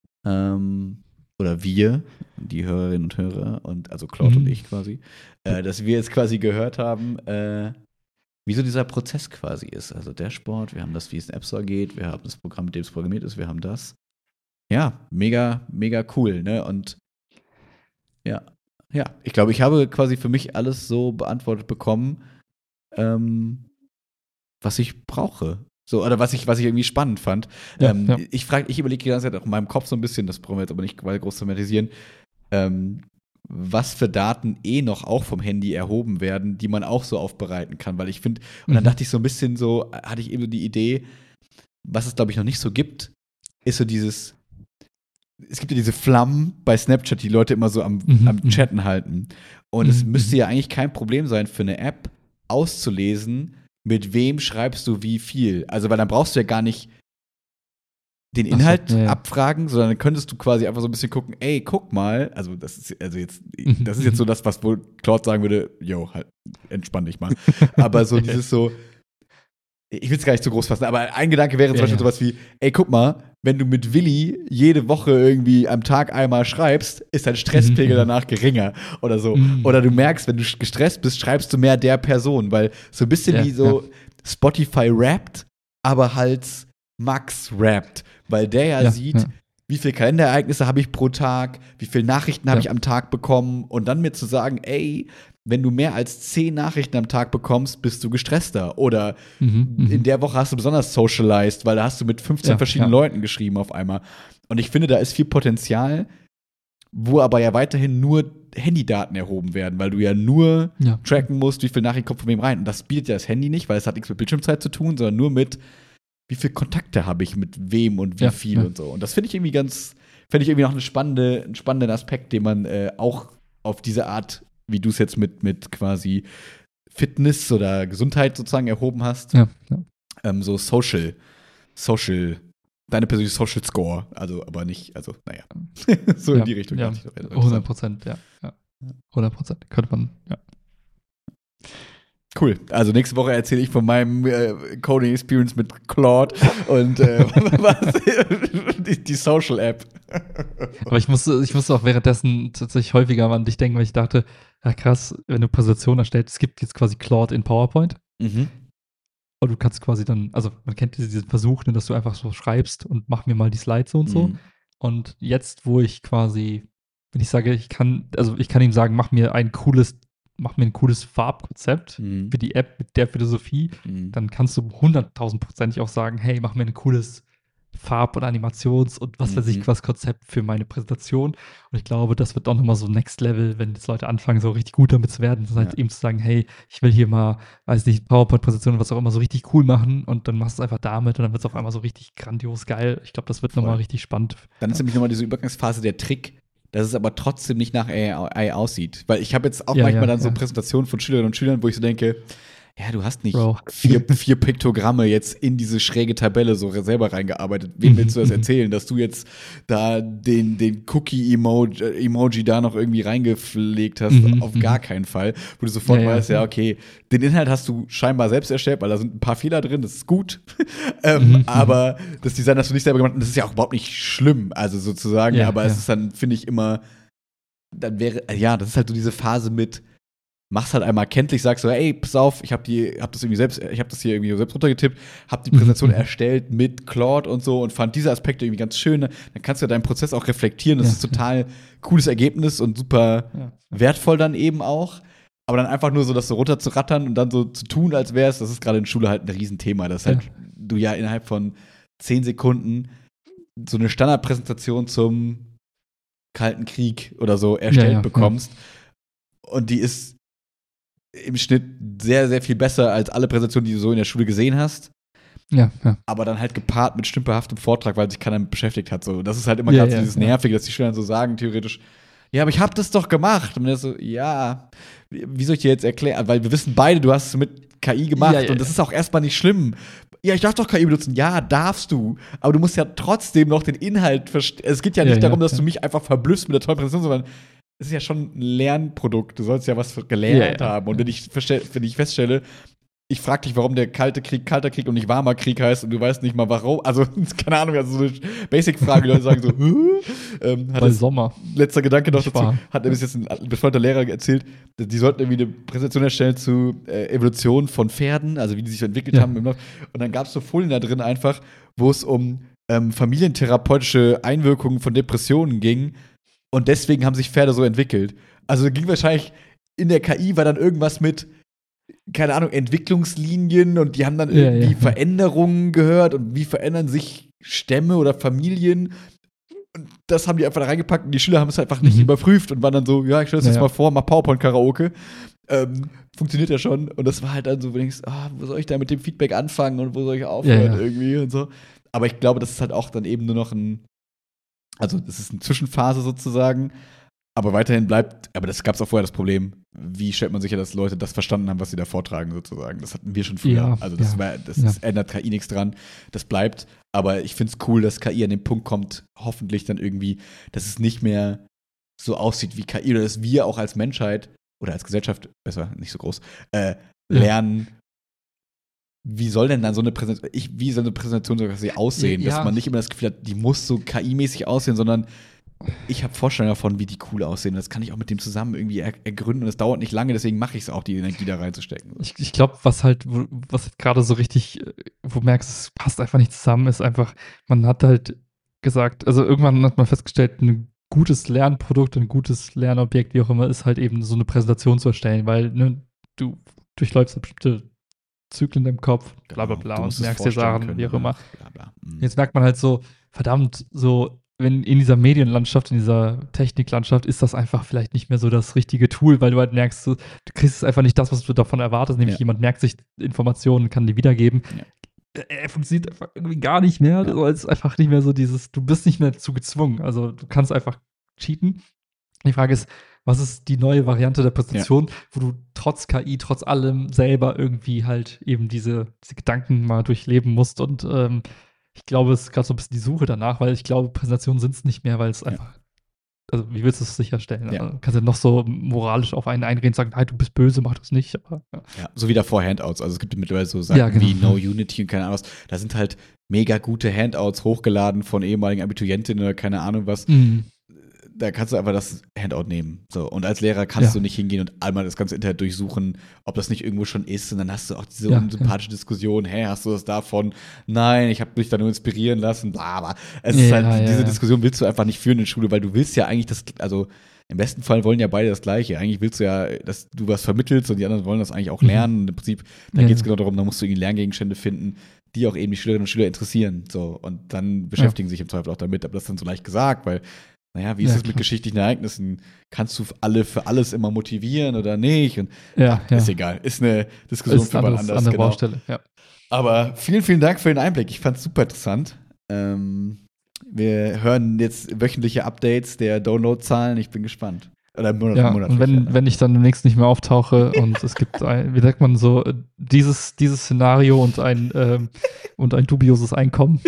ähm, oder wir, die Hörerinnen und Hörer, und also Claude Mhm. und ich quasi, äh, dass wir jetzt quasi gehört haben, äh, wie so dieser Prozess quasi ist. Also der Sport, wir haben das, wie es in App Store geht, wir haben das Programm, mit dem es programmiert ist, wir haben das. Ja, mega, mega cool, ne? Und ja, ja, ich glaube, ich habe quasi für mich alles so beantwortet bekommen, ähm, was ich brauche. So, oder was ich, was ich irgendwie spannend fand. Ja, ähm, ja. Ich frage, ich überlege die ganze Zeit auch in meinem Kopf so ein bisschen, das brauchen wir jetzt aber nicht weiter groß thematisieren, ähm, was für Daten eh noch auch vom Handy erhoben werden, die man auch so aufbereiten kann. Weil ich finde, und dann Mhm. dachte ich so ein bisschen so, hatte ich eben so die Idee, was es, glaube ich, noch nicht so gibt, ist so dieses, es gibt ja diese Flammen bei Snapchat, die Leute immer so am, Mhm, am mhm. Chatten halten. Und es Mhm, müsste mhm. ja eigentlich kein Problem sein für eine App, auszulesen, mit wem schreibst du wie viel. Also, weil dann brauchst du ja gar nicht den Ach so, Inhalt ja, ja. abfragen, sondern dann könntest du quasi einfach so ein bisschen gucken, ey, guck mal, also das ist, also jetzt, Mhm, das ist jetzt so das, was wohl Claude sagen würde, yo, halt, entspann dich mal. Aber so dieses so, ich will es gar nicht zu groß fassen, aber ein Gedanke wäre zum Ja, Beispiel ja. sowas wie, ey, guck mal, wenn du mit Willi jede Woche irgendwie am Tag einmal schreibst, ist dein Stresspegel Mhm. danach geringer oder so. Mhm. Oder du merkst, wenn du gestresst bist, schreibst du mehr der Person, weil so ein bisschen Ja, wie so Spotify rappt, aber halt Max rappt, weil der ja, Ja, sieht, ja. wie viele Kalenderereignisse habe ich pro Tag, wie viele Nachrichten habe Ja. ich am Tag bekommen und dann mir zu sagen, ey, wenn du mehr als zehn Nachrichten am Tag bekommst, bist du gestresster. Oder Mhm, mhm. in der Woche hast du besonders socialized, weil da hast du mit fünfzehn Ja, verschiedenen ja. Leuten geschrieben auf einmal. Und ich finde, da ist viel Potenzial, wo aber ja weiterhin nur Handydaten erhoben werden, weil du ja nur Ja. tracken musst, wie viel Nachricht kommt von wem rein. Und das bietet ja das Handy nicht, weil es hat nichts mit Bildschirmzeit zu tun, sondern nur mit, wie viele Kontakte habe ich mit wem und wie Ja, viel ja. und so. Und das finde ich irgendwie ganz, finde ich irgendwie noch eine spannende, einen spannenden Aspekt, den man äh, auch auf diese Art, wie du es jetzt mit, mit quasi Fitness oder Gesundheit sozusagen erhoben hast, Ja, ja. ähm, so Social, Social, deine persönliche Social Score, also aber nicht, also naja, so ja, in die Richtung. Ja, dachte ich doch, hundert interessant. Prozent, ja, ja. hundert Prozent könnte man, ja. Cool. Also nächste Woche erzähle ich von meinem äh, Coding Experience mit Claude und äh, was, die, die Social App. Aber ich musste, ich musste auch währenddessen tatsächlich häufiger an dich denken, weil ich dachte, ja krass, wenn du Präsentationen erstellst, es gibt jetzt quasi Claude in PowerPoint. Mhm. Und du kannst quasi dann, also man kennt diesen Versuch, ne, dass du einfach so schreibst und mach mir mal die Slides so und so. Mhm. Und jetzt, wo ich quasi, wenn ich sage, ich kann, also ich kann ihm sagen, mach mir ein cooles, mach mir ein cooles Farbkonzept Mhm. für die App mit der Philosophie, Mhm. dann kannst du hunderttausendprozentig auch sagen, hey, mach mir ein cooles Farb- und Animations- und was weiß Mhm. ich was Konzept für meine Präsentation. Und ich glaube, das wird auch nochmal so Next Level, wenn jetzt Leute anfangen, so richtig gut damit zu werden, das halt Ja. eben zu sagen, hey, ich will hier mal, weiß nicht, PowerPoint-Präsentation, was auch immer, so richtig cool machen und dann machst du es einfach damit und dann wird es auf einmal so richtig grandios geil. Ich glaube, das wird Voll. nochmal richtig spannend. Dann ist nämlich nochmal diese Übergangsphase der Trick, dass es aber trotzdem nicht nach A I aussieht. Weil ich habe jetzt auch Ja, manchmal ja, dann so ja. Präsentationen von Schülerinnen und Schülern, wo ich so denke, ja, du hast nicht Bro. vier, vier Piktogramme jetzt in diese schräge Tabelle so selber reingearbeitet. Wem willst du das erzählen, dass du jetzt da den, den Cookie-Emoji Emoji da noch irgendwie reingepflegt hast? Mhm, Auf mhm. gar keinen Fall. Wo du sofort Ja, ja, weißt, ja, ja. okay, den Inhalt hast du scheinbar selbst erstellt, weil da sind ein paar Fehler drin, das ist gut. ähm, Mhm, aber das Design hast du nicht selber gemacht und das ist ja auch überhaupt nicht schlimm, also sozusagen. Ja, aber ja. es ist dann, finde ich, immer, dann wäre, ja, das ist halt so diese Phase mit, mach's halt einmal kenntlich, sagst so, ey, pass auf, ich hab die, hab das irgendwie selbst, ich hab das hier irgendwie selbst runtergetippt, hab die Präsentation Mhm. erstellt mit Claude und so und fand diese Aspekte irgendwie ganz schön. Dann kannst du deinen Prozess auch reflektieren. Das Ja, ist total cooles Ergebnis und super Ja. wertvoll dann eben auch. Aber dann einfach nur so das so runterzurattern und dann so zu tun, als wäre es, das ist gerade in Schule halt ein Riesenthema, dass halt Ja. du ja innerhalb von zehn Sekunden so eine Standardpräsentation zum Kalten Krieg oder so erstellt Ja, ja, bekommst. Und die ist im Schnitt sehr, sehr viel besser als alle Präsentationen, die du so in der Schule gesehen hast. Ja, ja. Aber dann halt gepaart mit stümperhaftem Vortrag, weil sich keiner damit beschäftigt hat. So. Das ist halt immer Ja, gerade so ja, dieses ja. Nervige, dass die Schüler dann so sagen, theoretisch, ja, aber ich hab das doch gemacht. Und man ist so, ja, wie wie soll ich dir jetzt erklären? Weil wir wissen beide, du hast es mit K I gemacht Ja, ja, und das ja. ist auch erstmal nicht schlimm. Ja, ich darf doch K I benutzen. Ja, darfst du. Aber du musst ja trotzdem noch den Inhalt verstehen. Es geht ja nicht Ja, darum, ja, dass ja. du mich einfach verblüffst mit der tollen Präsentation, sondern es ist ja schon ein Lernprodukt. Du sollst ja was gelernt Ja, ja. haben. Und wenn ich, verstell- wenn ich feststelle, ich frage dich, warum der Kalte Krieg Kalter Krieg und nicht Warmer Krieg heißt und du weißt nicht mal warum. Also, keine Ahnung, also so eine Basic-Frage, die Leute sagen so, Hä? ähm, hat Weil das, Sommer. letzter Gedanke noch Nicht dazu, wahr. hat nämlich jetzt ein befreundeter Lehrer erzählt, die sollten irgendwie eine Präsentation erstellen zu äh, Evolution von Pferden, also wie die sich entwickelt Ja. haben. Im Lauf. Und dann gab es so Folien da drin einfach, wo es um ähm, familientherapeutische Einwirkungen von Depressionen ging. Und deswegen haben sich Pferde so entwickelt. Also ging wahrscheinlich in der K I war dann irgendwas mit, keine Ahnung, Entwicklungslinien und die haben dann Ja, irgendwie ja, ja. Veränderungen gehört und wie verändern sich Stämme oder Familien. Und das haben die einfach da reingepackt und die Schüler haben es einfach nicht Mhm. überprüft und waren dann so, ja, ich stelle das Ja, jetzt ja. mal vor, mach PowerPoint-Karaoke. Ähm, funktioniert ja schon. Und das war halt dann so, wo du denkst, ah, wo soll ich da mit dem Feedback anfangen und wo soll ich aufhören Ja, ja. irgendwie und so. Aber ich glaube, das ist halt auch dann eben nur noch ein, also das ist eine Zwischenphase sozusagen. Aber weiterhin bleibt, aber das gab es auch vorher das Problem, wie stellt man sicher, dass Leute das verstanden haben, was sie da vortragen sozusagen. Das hatten wir schon früher. Ja, also das, ja, war, das, ja. das ändert K I nichts dran. Das bleibt. Aber ich finde es cool, dass K I an den Punkt kommt, hoffentlich dann irgendwie, dass es nicht mehr so aussieht wie K I oder dass wir auch als Menschheit oder als Gesellschaft, besser, nicht so groß, äh, lernen, wie soll denn dann so eine Präsentation, ich, wie soll eine Präsentation sogar aussehen, Ja. dass man nicht immer das Gefühl hat, die muss so K I-mäßig aussehen, sondern ich habe Vorstellungen davon, wie die cool aussehen. Das kann ich auch mit dem zusammen irgendwie er ergründen. Und es dauert nicht lange, deswegen mache ich es auch, die Energie da reinzustecken. Ich, ich glaube, was halt, wo- was gerade so richtig, äh, wo du merkst, es passt einfach nicht zusammen, ist einfach, man hat halt gesagt, also irgendwann hat man festgestellt, ein gutes Lernprodukt, ein gutes Lernobjekt, wie auch immer, ist halt eben so eine Präsentation zu erstellen, weil ne, du durchläufst ja bestimmte Zyklen im Kopf, bla bla bla, Du und musst es merkst dir vorstellen Sachen, können, wie auch ja. immer. Bla, bla. Mhm. Jetzt merkt man halt so, verdammt, so, wenn in dieser Medienlandschaft, in dieser Techniklandschaft, ist das einfach vielleicht nicht mehr so das richtige Tool, weil du halt merkst, du, du kriegst einfach nicht das, was du davon erwartest, nämlich Ja. jemand merkt sich Informationen und kann die wiedergeben. Ja. Er er funktioniert einfach irgendwie gar nicht mehr. Ja. So, es ist einfach nicht mehr so dieses, du bist nicht mehr dazu gezwungen. Also du kannst einfach cheaten. Die Frage ist, was ist die neue Variante der Präsentation, wo du trotz K I, trotz allem selber irgendwie halt eben diese, diese Gedanken mal durchleben musst und ähm, ich glaube, es ist gerade so ein bisschen die Suche danach, weil ich glaube, Präsentationen sind es nicht mehr, weil es Ja. einfach also wie willst du es sicherstellen? Ja. Also, kannst du noch so moralisch auf einen einreden und sagen, nein, du bist böse, mach das nicht. Aber, ja. Ja, so wie davor Handouts. Also es gibt mittlerweile so Sachen Ja, genau. wie No Unity und keine Ahnung was. Da sind halt mega gute Handouts hochgeladen von ehemaligen Abiturientinnen oder keine Ahnung was. Mhm. Da kannst du einfach das Handout nehmen. So. Und als Lehrer kannst Ja. du nicht hingehen und einmal das ganze Internet durchsuchen, ob das nicht irgendwo schon ist. Und dann hast du auch diese Ja, unsympathische Diskussion. Hä, hast du das davon? Nein, ich habe mich da nur inspirieren lassen. Aber es Ja, ist halt, ja, diese ja. Diskussion willst du einfach nicht führen in Schule, weil du willst ja eigentlich das, also im besten Fall wollen ja beide das Gleiche. Eigentlich willst du ja, dass du was vermittelst und die anderen wollen das eigentlich auch Mhm. lernen. Und im Prinzip, da Ja. geht es genau darum, da musst du irgendwie Lerngegenstände finden, die auch eben die Schülerinnen und Schüler interessieren. So. Und dann beschäftigen sich im Zweifel auch damit. Aber das ist dann so leicht gesagt, weil naja, wie ist Ja, es mit klar. geschichtlichen Ereignissen? Kannst du alle für alles immer motivieren oder nicht? Und Ja, ja. ist egal. Ist eine Diskussion Ist für mal anderes, anders. andere Genau. Baustelle, ja. Aber vielen, vielen Dank für den Einblick. Ich fand es super interessant. Ähm, wir hören jetzt wöchentliche Updates der Downloadzahlen. Ich bin gespannt. Oder Monat Ja, Monat und wenn, wenn ich dann demnächst nicht mehr auftauche und es gibt ein, wie sagt man so, äh, dieses, dieses Szenario und ein, ähm, und ein dubioses Einkommen.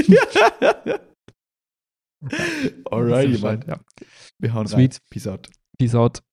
Alright, Bescheid, Mann. ja. Wir hauen Sweet. rein. Peace out. Peace out.